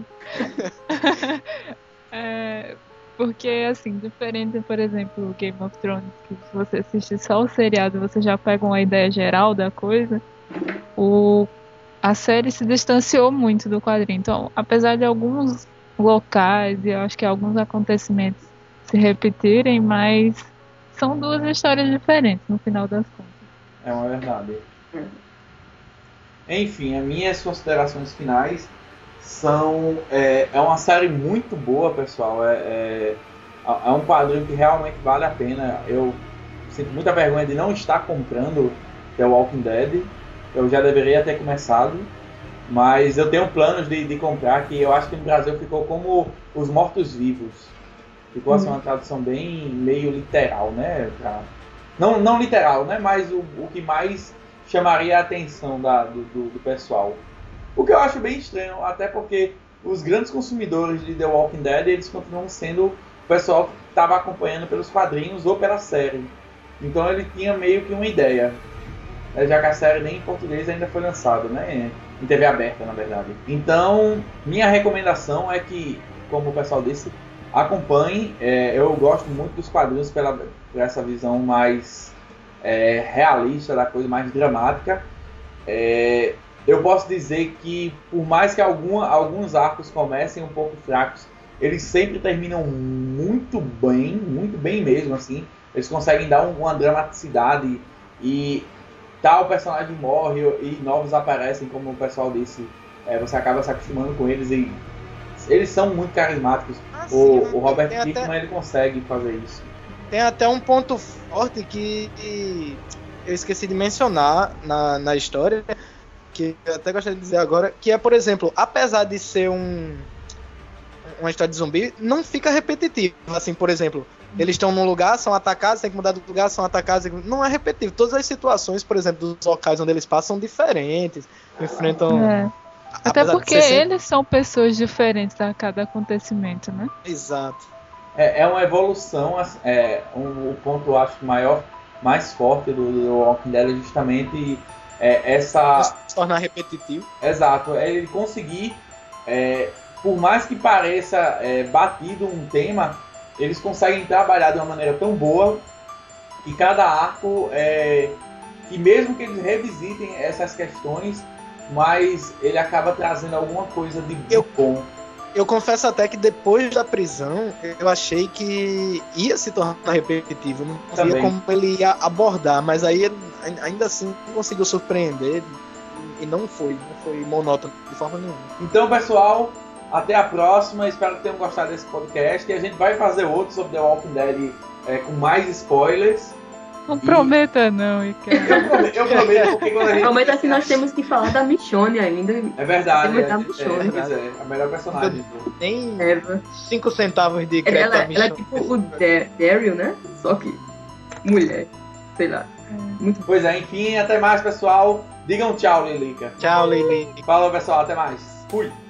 É, porque, assim, diferente, por exemplo, Game of Thrones, que se você assistir só o seriado, você já pega uma ideia geral da coisa, o, a série se distanciou muito do quadrinho. Então, apesar de alguns locais e eu acho que alguns acontecimentos se repetirem, mas são duas histórias diferentes, no final das contas. É uma verdade. Enfim, as minhas considerações finais são... É, é uma série muito boa, pessoal. É, é, é um quadrinho que realmente vale a pena. Eu sinto muita vergonha de não estar comprando The Walking Dead. Eu já deveria ter começado. Mas eu tenho planos de, de comprar, que eu acho que no Brasil ficou como Os Mortos-Vivos. Ficou assim, uma tradução bem meio literal, né? Pra... Não, não literal, né? Mas o, o que mais chamaria a atenção da, do, do, do pessoal. O que eu acho bem estranho, até porque os grandes consumidores de The Walking Dead, eles continuam sendo o pessoal que estava acompanhando pelos quadrinhos ou pela série. Então ele tinha meio que uma ideia. Já que a série nem em português ainda foi lançada, né? Em T V aberta, na verdade. Então, minha recomendação é que, como o pessoal disse, acompanhem. É, eu gosto muito dos quadrinhos pela, por essa visão mais é, realista da coisa, mais dramática. É, eu posso dizer que, por mais que alguma, alguns arcos comecem um pouco fracos, eles sempre terminam muito bem, muito bem mesmo, assim. Eles conseguem dar uma dramaticidade e tal personagem morre e novos aparecem, como o pessoal disse. É, você acaba se acostumando com eles e eles são muito carismáticos. Ah, o, sim, o Robert tem Kirkman, até- ele consegue fazer isso. Tem até um ponto forte que, que eu esqueci de mencionar na, na história, que eu até gostaria de dizer agora, que é, por exemplo, apesar de ser um uma história de zumbi, não fica repetitivo. Assim, por exemplo, eles estão num lugar, são atacados, tem que mudar de lugar, são atacados. Não é repetitivo. Todas as situações, por exemplo, dos locais onde eles passam são diferentes. Enfrentam. É. Até apesar de porque ser sempre- eles são pessoas diferentes a cada acontecimento, né? Exato. É, é uma evolução, é, um, o ponto, eu acho, maior, mais forte do, do Walking Dead é justamente é, essa... Se tornar repetitivo. Exato, é ele conseguir, é, por mais que pareça é, batido um tema, eles conseguem trabalhar de uma maneira tão boa que cada arco, é, que mesmo que eles revisitem essas questões, mas ele acaba trazendo alguma coisa de Eu- bom. Eu confesso até que depois da prisão, eu achei que ia se tornar repetitivo. Não sabia Também. como ele ia abordar, mas aí ele, ainda assim conseguiu surpreender e não foi, não foi monótono de forma nenhuma. Então, pessoal, até a próxima. Espero que tenham gostado desse podcast. E a gente vai fazer outro sobre The Walking Dead é, com mais spoilers. Não prometa não, Ricardo. Eu prometo, eu prometo porque quando a gente... Prometa que nós temos que falar da Michonne ainda. É verdade, Temos é, da é, Michonne. pois é, a melhor personagem. do- Nem Eva. cinco centavos de crédito Ela, a ela é Michonne. tipo o Da- Daryl, né? Só que mulher. Sei lá. Muito Pois é, enfim, até mais, pessoal. Digam tchau, Lilica. Tchau, Lili. Falou, pessoal, até mais. Fui.